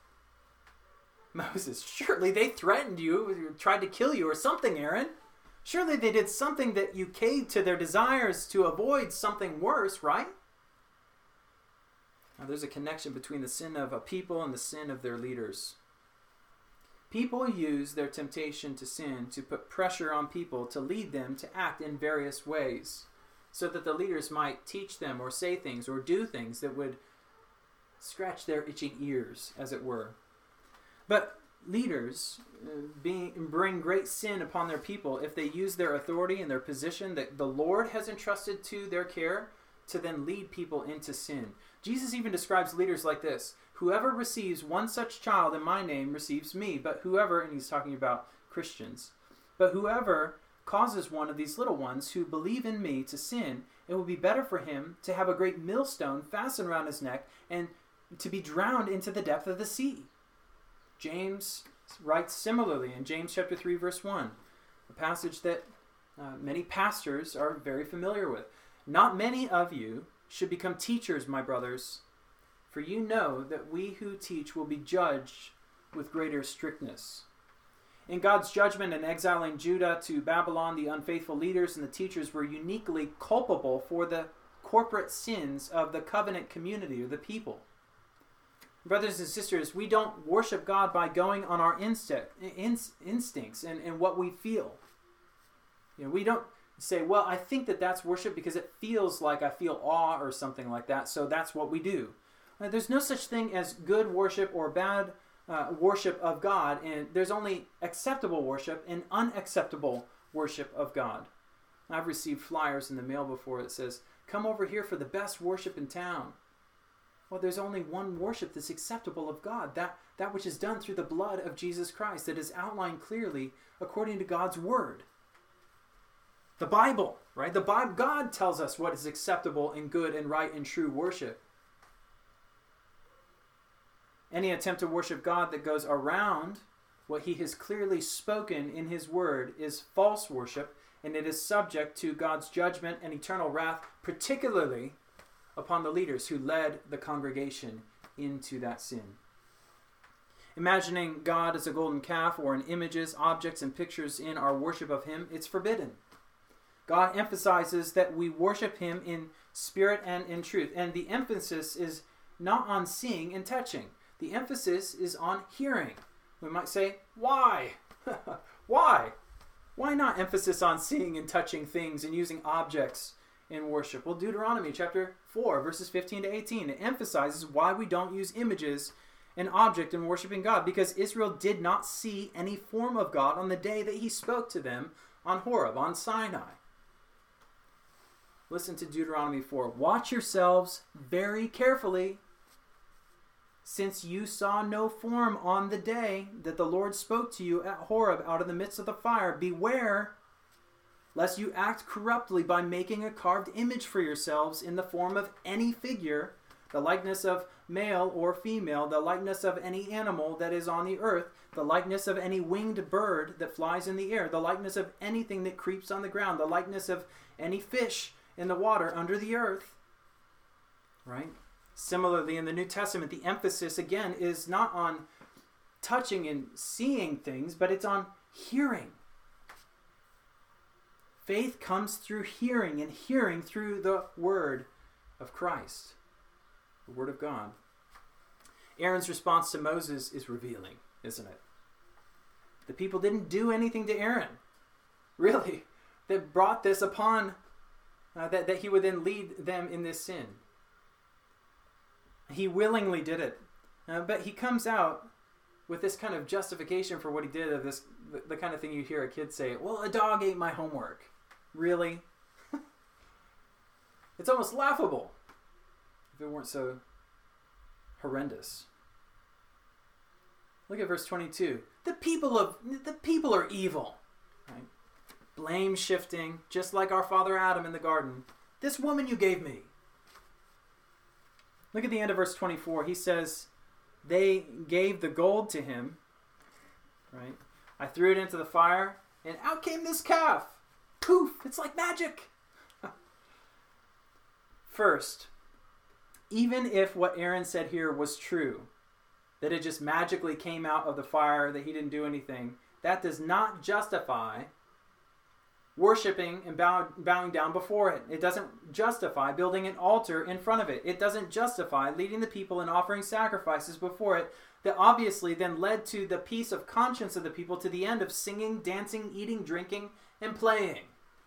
Moses, surely they threatened you, tried to kill you or something, Aaron. Surely they did something that you caved to their desires to avoid something worse, right? Now there's a connection between the sin of a people and the sin of their leaders. People use their temptation to sin to put pressure on people to lead them to act in various ways, so that the leaders might teach them or say things or do things that would scratch their itching ears, as it were. But leaders bring great sin upon their people if they use their authority and their position that the Lord has entrusted to their care to then lead people into sin. Jesus even describes leaders like this: "Whoever receives one such child in my name receives me, but whoever," and he's talking about Christians, "but whoever causes one of these little ones who believe in me to sin, it will be better for him to have a great millstone fastened around his neck and to be drowned into the depth of the sea." James writes similarly in James chapter 3, verse 1, a passage that many pastors are very familiar with. "Not many of you should become teachers, my brothers, for you know that we who teach will be judged with greater strictness." In God's judgment in exiling Judah to Babylon, the unfaithful leaders and the teachers were uniquely culpable for the corporate sins of the covenant community or the people. Brothers and sisters, we don't worship God by going on our instincts and what we feel. We don't say, well, I think that that's worship because it feels like I feel awe or something like that, so that's what we do. There's no such thing as good worship or bad worship of God, and there's only acceptable worship and unacceptable worship of God. I've received flyers in the mail before that says, "Come over here for the best worship in town." Well, there's only one worship that's acceptable of God, that which is done through the blood of Jesus Christ, that is outlined clearly according to God's Word. The Bible, right? The Bible, God tells us what is acceptable and good and right and true worship. Any attempt to worship God that goes around what he has clearly spoken in his word is false worship, and it is subject to God's judgment and eternal wrath, particularly upon the leaders who led the congregation into that sin. Imagining God as a golden calf or in images, objects, and pictures in our worship of him, it's forbidden. God emphasizes that we worship him in spirit and in truth, and the emphasis is not on seeing and touching. The emphasis is on hearing. We might say, why? Why? Why not emphasis on seeing and touching things and using objects in worship? Well, Deuteronomy chapter 4, verses 15 to 18, it emphasizes why we don't use images and object in worshiping God, because Israel did not see any form of God on the day that he spoke to them on Horeb, on Sinai. Listen to Deuteronomy 4. Watch yourselves very carefully, since you saw no form on the day that the Lord spoke to you at Horeb out of the midst of the fire. Beware, lest you act corruptly by making a carved image for yourselves in the form of any figure, the likeness of male or female, the likeness of any animal that is on the earth, the likeness of any winged bird that flies in the air, the likeness of anything that creeps on the ground, the likeness of any fish in the water under the earth. Right? Similarly, in the New Testament, the emphasis, again, is not on touching and seeing things, but it's on hearing. Faith comes through hearing, and hearing through the word of Christ, the word of God. Aaron's response to Moses is revealing, isn't it? The people didn't do anything to Aaron, really, that brought this upon, that he would then lead them in this sin. He willingly did it. But he comes out with this kind of justification for what he did, of this, the kind of thing you hear a kid say, well, a dog ate my homework. Really? It's almost laughable if it weren't so horrendous. Look at verse 22. The people are evil. Right? Blame shifting, just like our father Adam in the garden. This woman you gave me. Look at the end of verse 24. He says, they gave the gold to him, right? I threw it into the fire, and out came this calf. Poof! It's like magic. First, even if what Aaron said here was true, that it just magically came out of the fire, that he didn't do anything, that does not justify worshiping and bowing down before it. It doesn't justify building an altar in front of it. It doesn't justify leading the people in offering sacrifices before it, that obviously then led to the peace of conscience of the people to the end of singing, dancing, eating, drinking, and playing.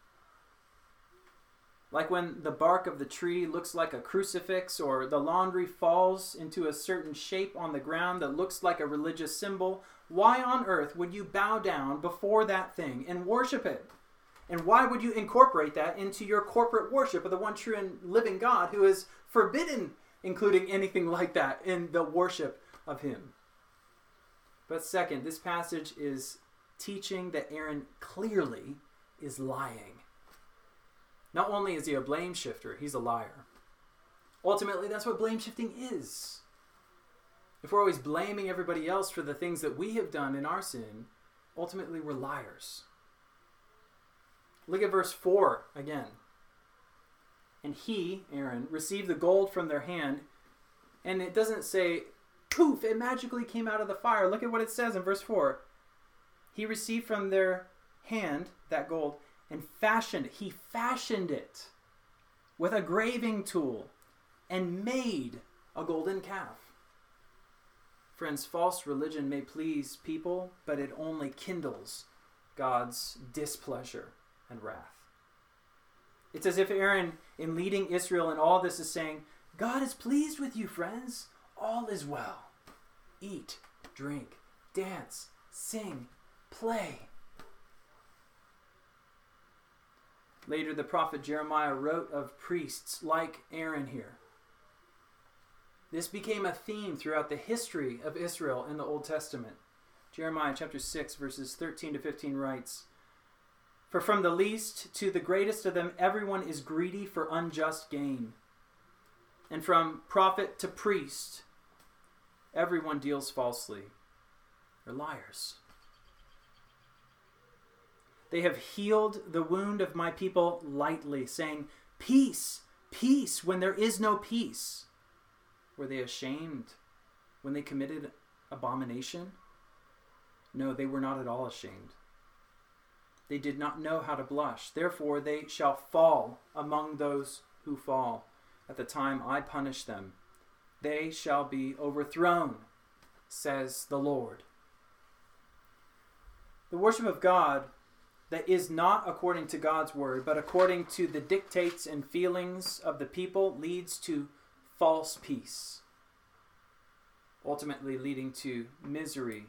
Like when the bark of the tree looks like a crucifix, or the laundry falls into a certain shape on the ground that looks like a religious symbol, why on earth would you bow down before that thing and worship it? And why would you incorporate that into your corporate worship of the one true and living God, who has forbidden including anything like that in the worship of him? But second, this passage is teaching that Aaron clearly is lying. Not only is he a blame shifter, he's a liar. Ultimately, that's what blame shifting is. If we're always blaming everybody else for the things that we have done in our sin, ultimately we're liars. Look at verse 4 again. And he, Aaron, received the gold from their hand, and it doesn't say, poof, it magically came out of the fire. Look at what it says in verse 4. He received from their hand that gold and he fashioned it with a graving tool and made a golden calf. Friends, false religion may please people, but it only kindles God's displeasure and wrath. It's as if Aaron, in leading Israel in all this, is saying, God is pleased with you, friends. All is well. Eat, drink, dance, sing, play. Later, the prophet Jeremiah wrote of priests like Aaron here. This became a theme throughout the history of Israel in the Old Testament. Jeremiah chapter 6, verses 13 to 15 writes, For from the least to the greatest of them, everyone is greedy for unjust gain. And from prophet to priest, everyone deals falsely. They're liars. They have healed the wound of my people lightly, saying, peace, peace, when there is no peace. Were they ashamed when they committed abomination? No, they were not at all ashamed. They did not know how to blush. Therefore they shall fall among those who fall. At the time I punish them, they shall be overthrown, says the Lord. The worship of God that is not according to God's word, but according to the dictates and feelings of the people, leads to false peace, ultimately leading to misery.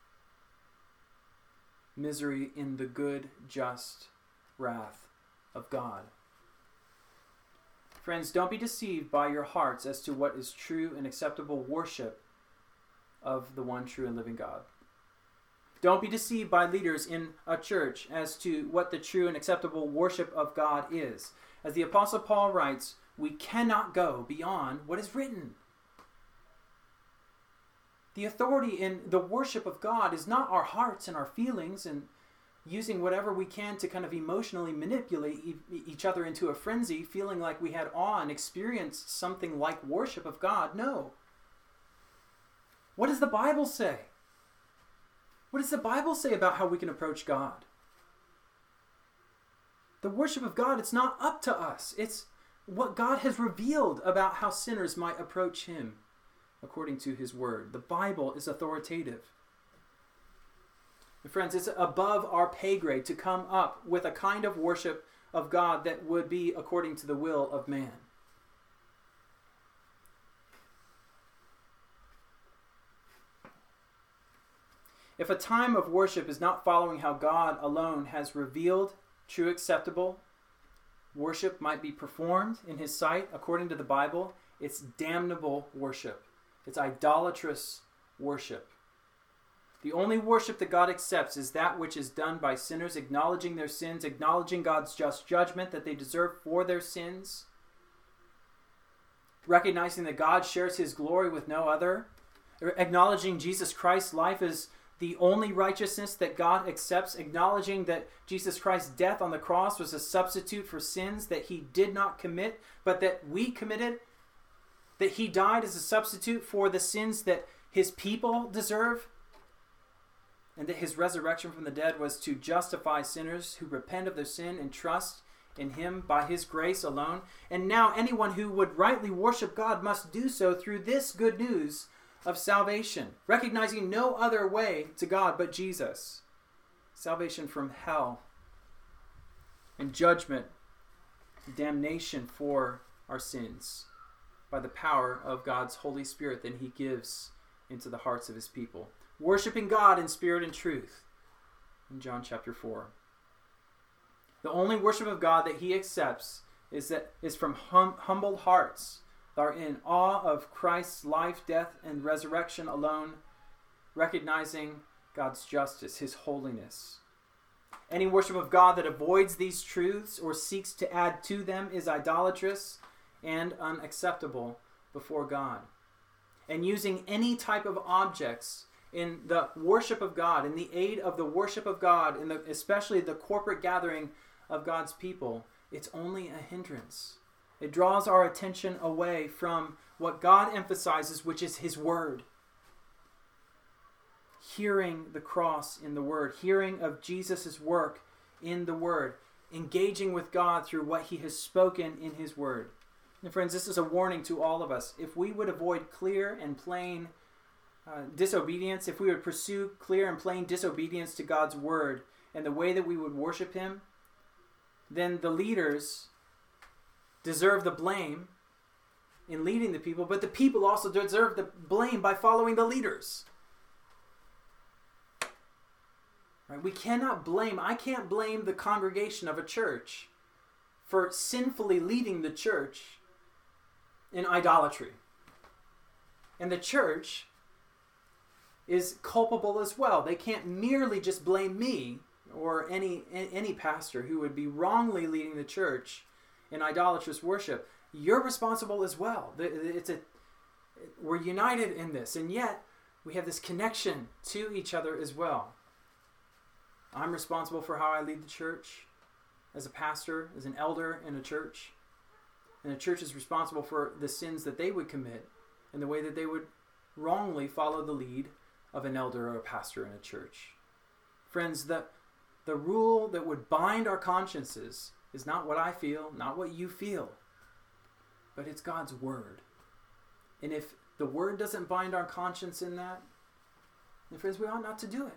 Misery in the good, just wrath of God. Friends, don't be deceived by your hearts as to what is true and acceptable worship of the one true and living God. Don't be deceived by leaders in a church as to what the true and acceptable worship of God is. As the Apostle Paul writes, we cannot go beyond what is written. The authority in the worship of God is not our hearts and our feelings and using whatever we can to kind of emotionally manipulate each other into a frenzy, feeling like we had awe and experienced something like worship of God. No. What does the Bible say? What does the Bible say about how we can approach God? The worship of God, it's not up to us. It's what God has revealed about how sinners might approach him according to his word. The Bible is authoritative. And friends, it's above our pay grade to come up with a kind of worship of God that would be according to the will of man. If a time of worship is not following how God alone has revealed true acceptable worship might be performed in his sight according to the Bible, it's damnable worship. It's idolatrous worship. The only worship that God accepts is that which is done by sinners acknowledging their sins, acknowledging God's just judgment that they deserve for their sins, recognizing that God shares his glory with no other, acknowledging Jesus Christ's life as the only righteousness that God accepts, acknowledging that Jesus Christ's death on the cross was a substitute for sins that he did not commit, but that we committed, that he died as a substitute for the sins that his people deserve, and that his resurrection from the dead was to justify sinners who repent of their sin and trust in him by his grace alone. And now anyone who would rightly worship God must do so through this good news of salvation, recognizing no other way to God but Jesus. Salvation from hell and judgment, damnation for our sins by the power of God's Holy Spirit that he gives into the hearts of his people. Worshiping God in spirit and truth in John chapter 4. The only worship of God that he accepts is from humbled hearts that are in awe of Christ's life, death, and resurrection alone, recognizing God's justice, his holiness. Any worship of God that avoids these truths or seeks to add to them is idolatrous and unacceptable before God. And using any type of objects in the worship of God, in the aid of the worship of God, especially the corporate gathering of God's people, it's only a hindrance. It draws our attention away from what God emphasizes, which is his word. Hearing the cross in the word, hearing of Jesus' work in the word, engaging with God through what he has spoken in his word. And friends, this is a warning to all of us. If we would avoid clear and plain disobedience, if we would pursue clear and plain disobedience to God's word and the way that we would worship him, then the leaders deserve the blame in leading the people, but the people also deserve the blame by following the leaders. Right? We cannot blame, I can't blame the congregation of a church for sinfully leading the church in idolatry. And the church is culpable as well. They can't merely just blame me, or any pastor who would be wrongly leading the church in idolatrous worship, you're responsible as well. We're united in this, and yet we have this connection to each other as well. I'm responsible for how I lead the church as a pastor, as an elder in a church. And the church is responsible for the sins that they would commit and the way that they would wrongly follow the lead of an elder or a pastor in a church. Friends, the rule that would bind our consciences is not what I feel, not what you feel, but it's God's word. And if the word doesn't bind our conscience in that, then friends, we ought not to do it.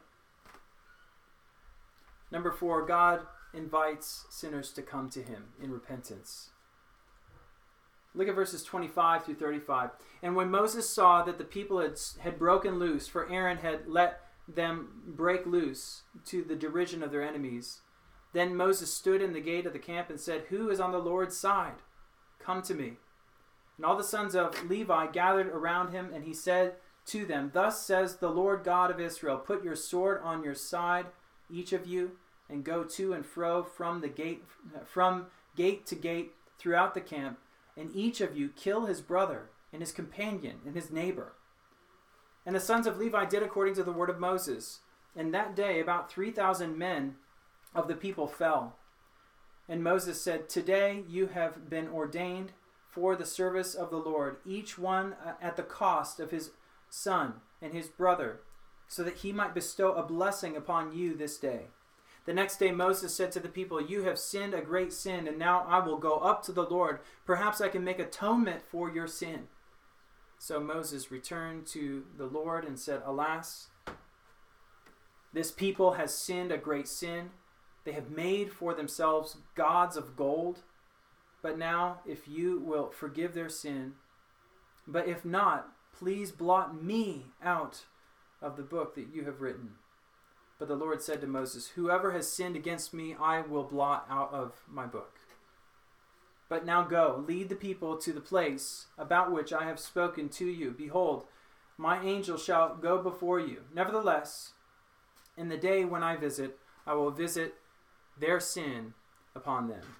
Number 4, God invites sinners to come to him in repentance. Look at verses 25 through 35. And when Moses saw that the people had broken loose, for Aaron had let them break loose to the derision of their enemies, then Moses stood in the gate of the camp and said, "Who is on the Lord's side? Come to me." And all the sons of Levi gathered around him, and he said to them, "Thus says the Lord God of Israel, put your sword on your side, each of you, and go to and fro from gate to gate throughout the camp, and each of you kill his brother and his companion and his neighbor." And the sons of Levi did according to the word of Moses. And that day about 3,000 men of the people fell. And Moses said, "Today you have been ordained for the service of the Lord, each one at the cost of his son and his brother, so that he might bestow a blessing upon you this day." The next day Moses said to the people, "You have sinned a great sin, and now I will go up to the Lord. Perhaps I can make atonement for your sin." So Moses returned to the Lord and said, "Alas, this people has sinned a great sin. They have made for themselves gods of gold. But now, if you will forgive their sin, but if not, please blot me out of the book that you have written." But the Lord said to Moses, "Whoever has sinned against me, I will blot out of my book. But now go, lead the people to the place about which I have spoken to you. Behold, my angel shall go before you. Nevertheless, in the day when I visit, I will visit their sin upon them."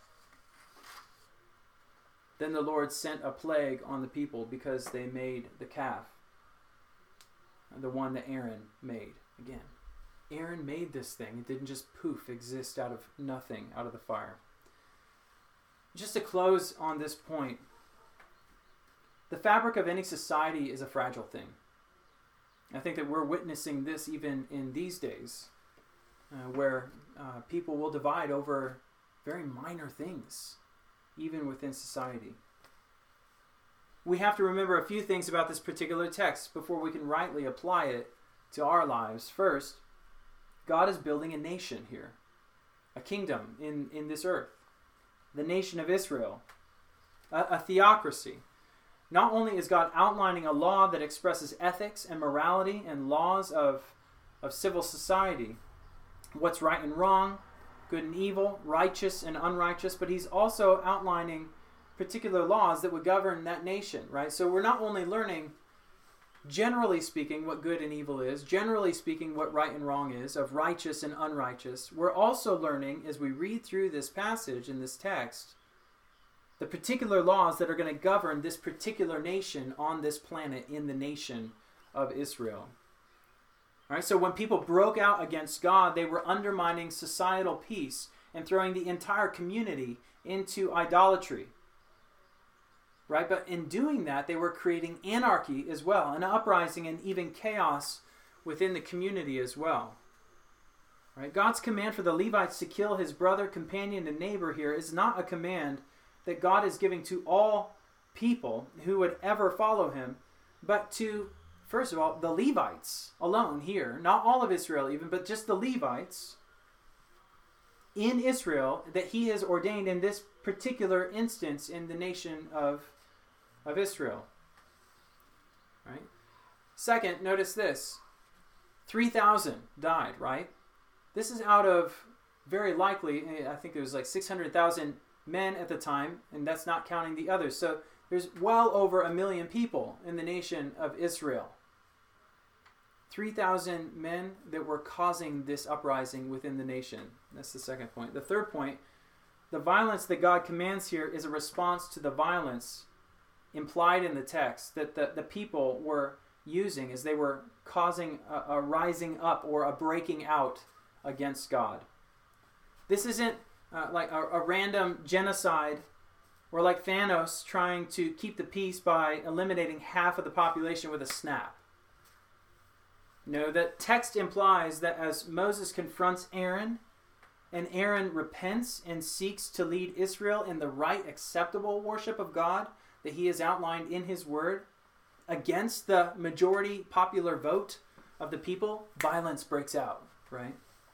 Then the Lord sent a plague on the people because they made the calf, the one that Aaron made. Again, Aaron made this thing. It didn't just poof exist out of nothing, out of the fire. Just to close on this point, the fabric of any society is a fragile thing. I think that we're witnessing this even in these days, where people will divide over very minor things, even within society. We have to remember a few things about this particular text before we can rightly apply it to our lives. First, God is building a nation here, a kingdom in this earth, the nation of Israel, a theocracy. Not only is God outlining a law that expresses ethics and morality and laws of civil society, what's right and wrong, good and evil, righteous and unrighteous, but he's also outlining particular laws that would govern that nation, right? So we're not only learning, generally speaking, what good and evil is, generally speaking, what right and wrong is, of righteous and unrighteous. We're also learning, as we read through this passage in this text, the particular laws that are going to govern this particular nation on this planet, in the nation of Israel. All right, so when people broke out against God, they were undermining societal peace and throwing the entire community into idolatry. Right? But in doing that, they were creating anarchy as well, an uprising and even chaos within the community as well. Right? God's command for the Levites to kill his brother, companion, and neighbor here is not a command that God is giving to all people who would ever follow him, but to, first of all, the Levites alone here, not all of Israel even, but just the Levites in Israel that he has ordained in this particular instance in the nation of Israel. Right? Second, notice this. 3,000 died, right? This is out of, very likely, I think there was like 600,000 men at the time, and that's not counting the others. So there's well over 1 million people in the nation of Israel. 3,000 men that were causing this uprising within the nation. That's the second point. The third point, the violence that God commands here is a response to the violence implied in the text that the people were using as they were causing a rising up or a breaking out against God. This isn't like a random genocide or like Thanos trying to keep the peace by eliminating half of the population with a snap. No, the text implies that as Moses confronts Aaron, and Aaron repents and seeks to lead Israel in the right, acceptable worship of God that he has outlined in his word, against the majority popular vote of the people, violence breaks out, right?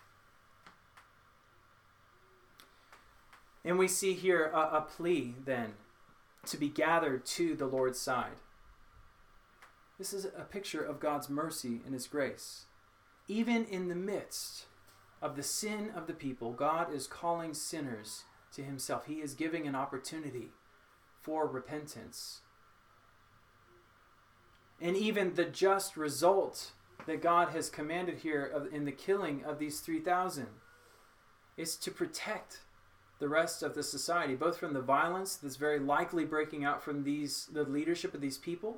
And we see here a plea then to be gathered to the Lord's side. This is a picture of God's mercy and his grace. Even in the midst of the sin of the people, God is calling sinners to himself. He is giving an opportunity for repentance. And even the just result that God has commanded here in the killing of these 3,000 is to protect the rest of the society, both from the violence that's very likely breaking out from the leadership of these people,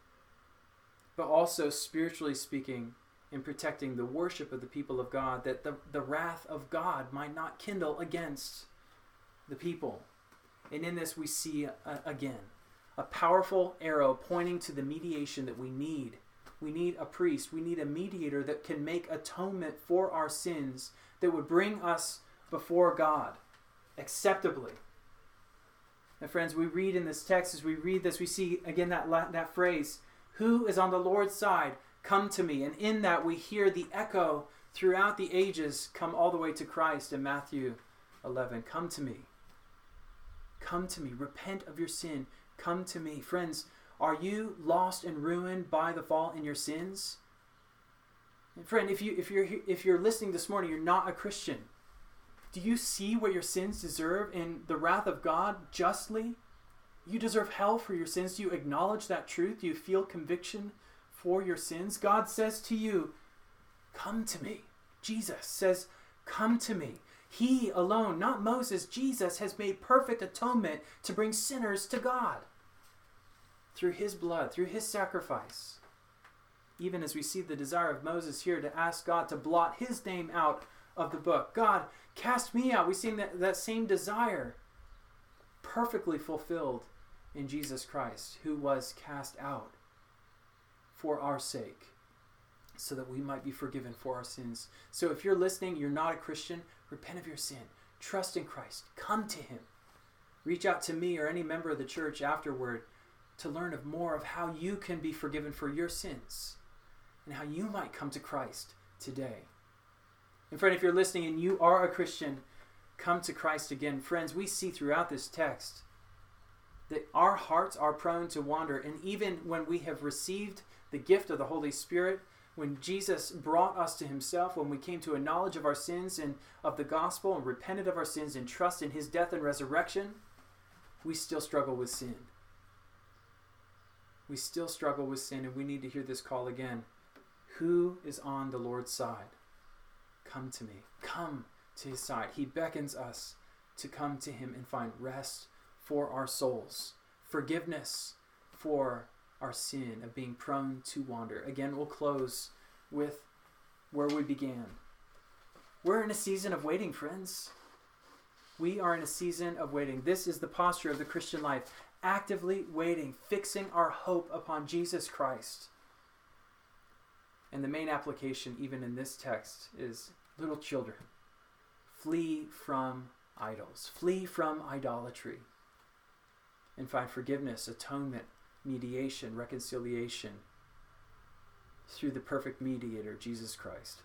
but also spiritually speaking, in protecting the worship of the people of God, that the wrath of God might not kindle against the people. And in this we see, again, a powerful arrow pointing to the mediation that we need. We need a priest. We need a mediator that can make atonement for our sins, that would bring us before God acceptably. And friends, we read in this text, as we read this, we see again that phrase, "Who is on the Lord's side? Come to me." And in that we hear the echo throughout the ages come all the way to Christ in Matthew 11. Come to me. Come to me. Repent of your sin. Come to me. Friends, are you lost and ruined by the fall in your sins? And friend, if you're listening this morning, you're not a Christian. Do you see what your sins deserve in the wrath of God justly? You deserve hell for your sins. Do you acknowledge that truth? Do you feel conviction for your sins? God says to you, come to me. Jesus says, come to me. He alone, not Moses, Jesus has made perfect atonement to bring sinners to God through his blood, through his sacrifice. Even as we see the desire of Moses here to ask God to blot his name out of the book. God, cast me out. We see that same desire perfectly fulfilled in Jesus Christ, who was cast out for our sake, so that we might be forgiven for our sins. So if you're listening, you're not a Christian, repent of your sin. Trust in Christ. Come to him. Reach out to me or any member of the church afterward to learn more of how you can be forgiven for your sins and how you might come to Christ today. And friend, if you're listening and you are a Christian, come to Christ again. Friends, we see throughout this text that our hearts are prone to wander. And even when we have received the gift of the Holy Spirit, when Jesus brought us to himself, when we came to a knowledge of our sins and of the gospel and repented of our sins and trust in his death and resurrection, we still struggle with sin. We still struggle with sin, and we need to hear this call again. Who is on the Lord's side? Come to me. Come to his side. He beckons us to come to him and find rest for our souls, forgiveness for our sin of being prone to wander. Again, we'll close with where we began. We're in a season of waiting, friends. We are in a season of waiting. This is the posture of the Christian life, actively waiting, fixing our hope upon Jesus Christ. And the main application, even in this text, is little children, flee from idols, flee from idolatry, and find forgiveness, atonement, mediation, reconciliation through the perfect mediator, Jesus Christ.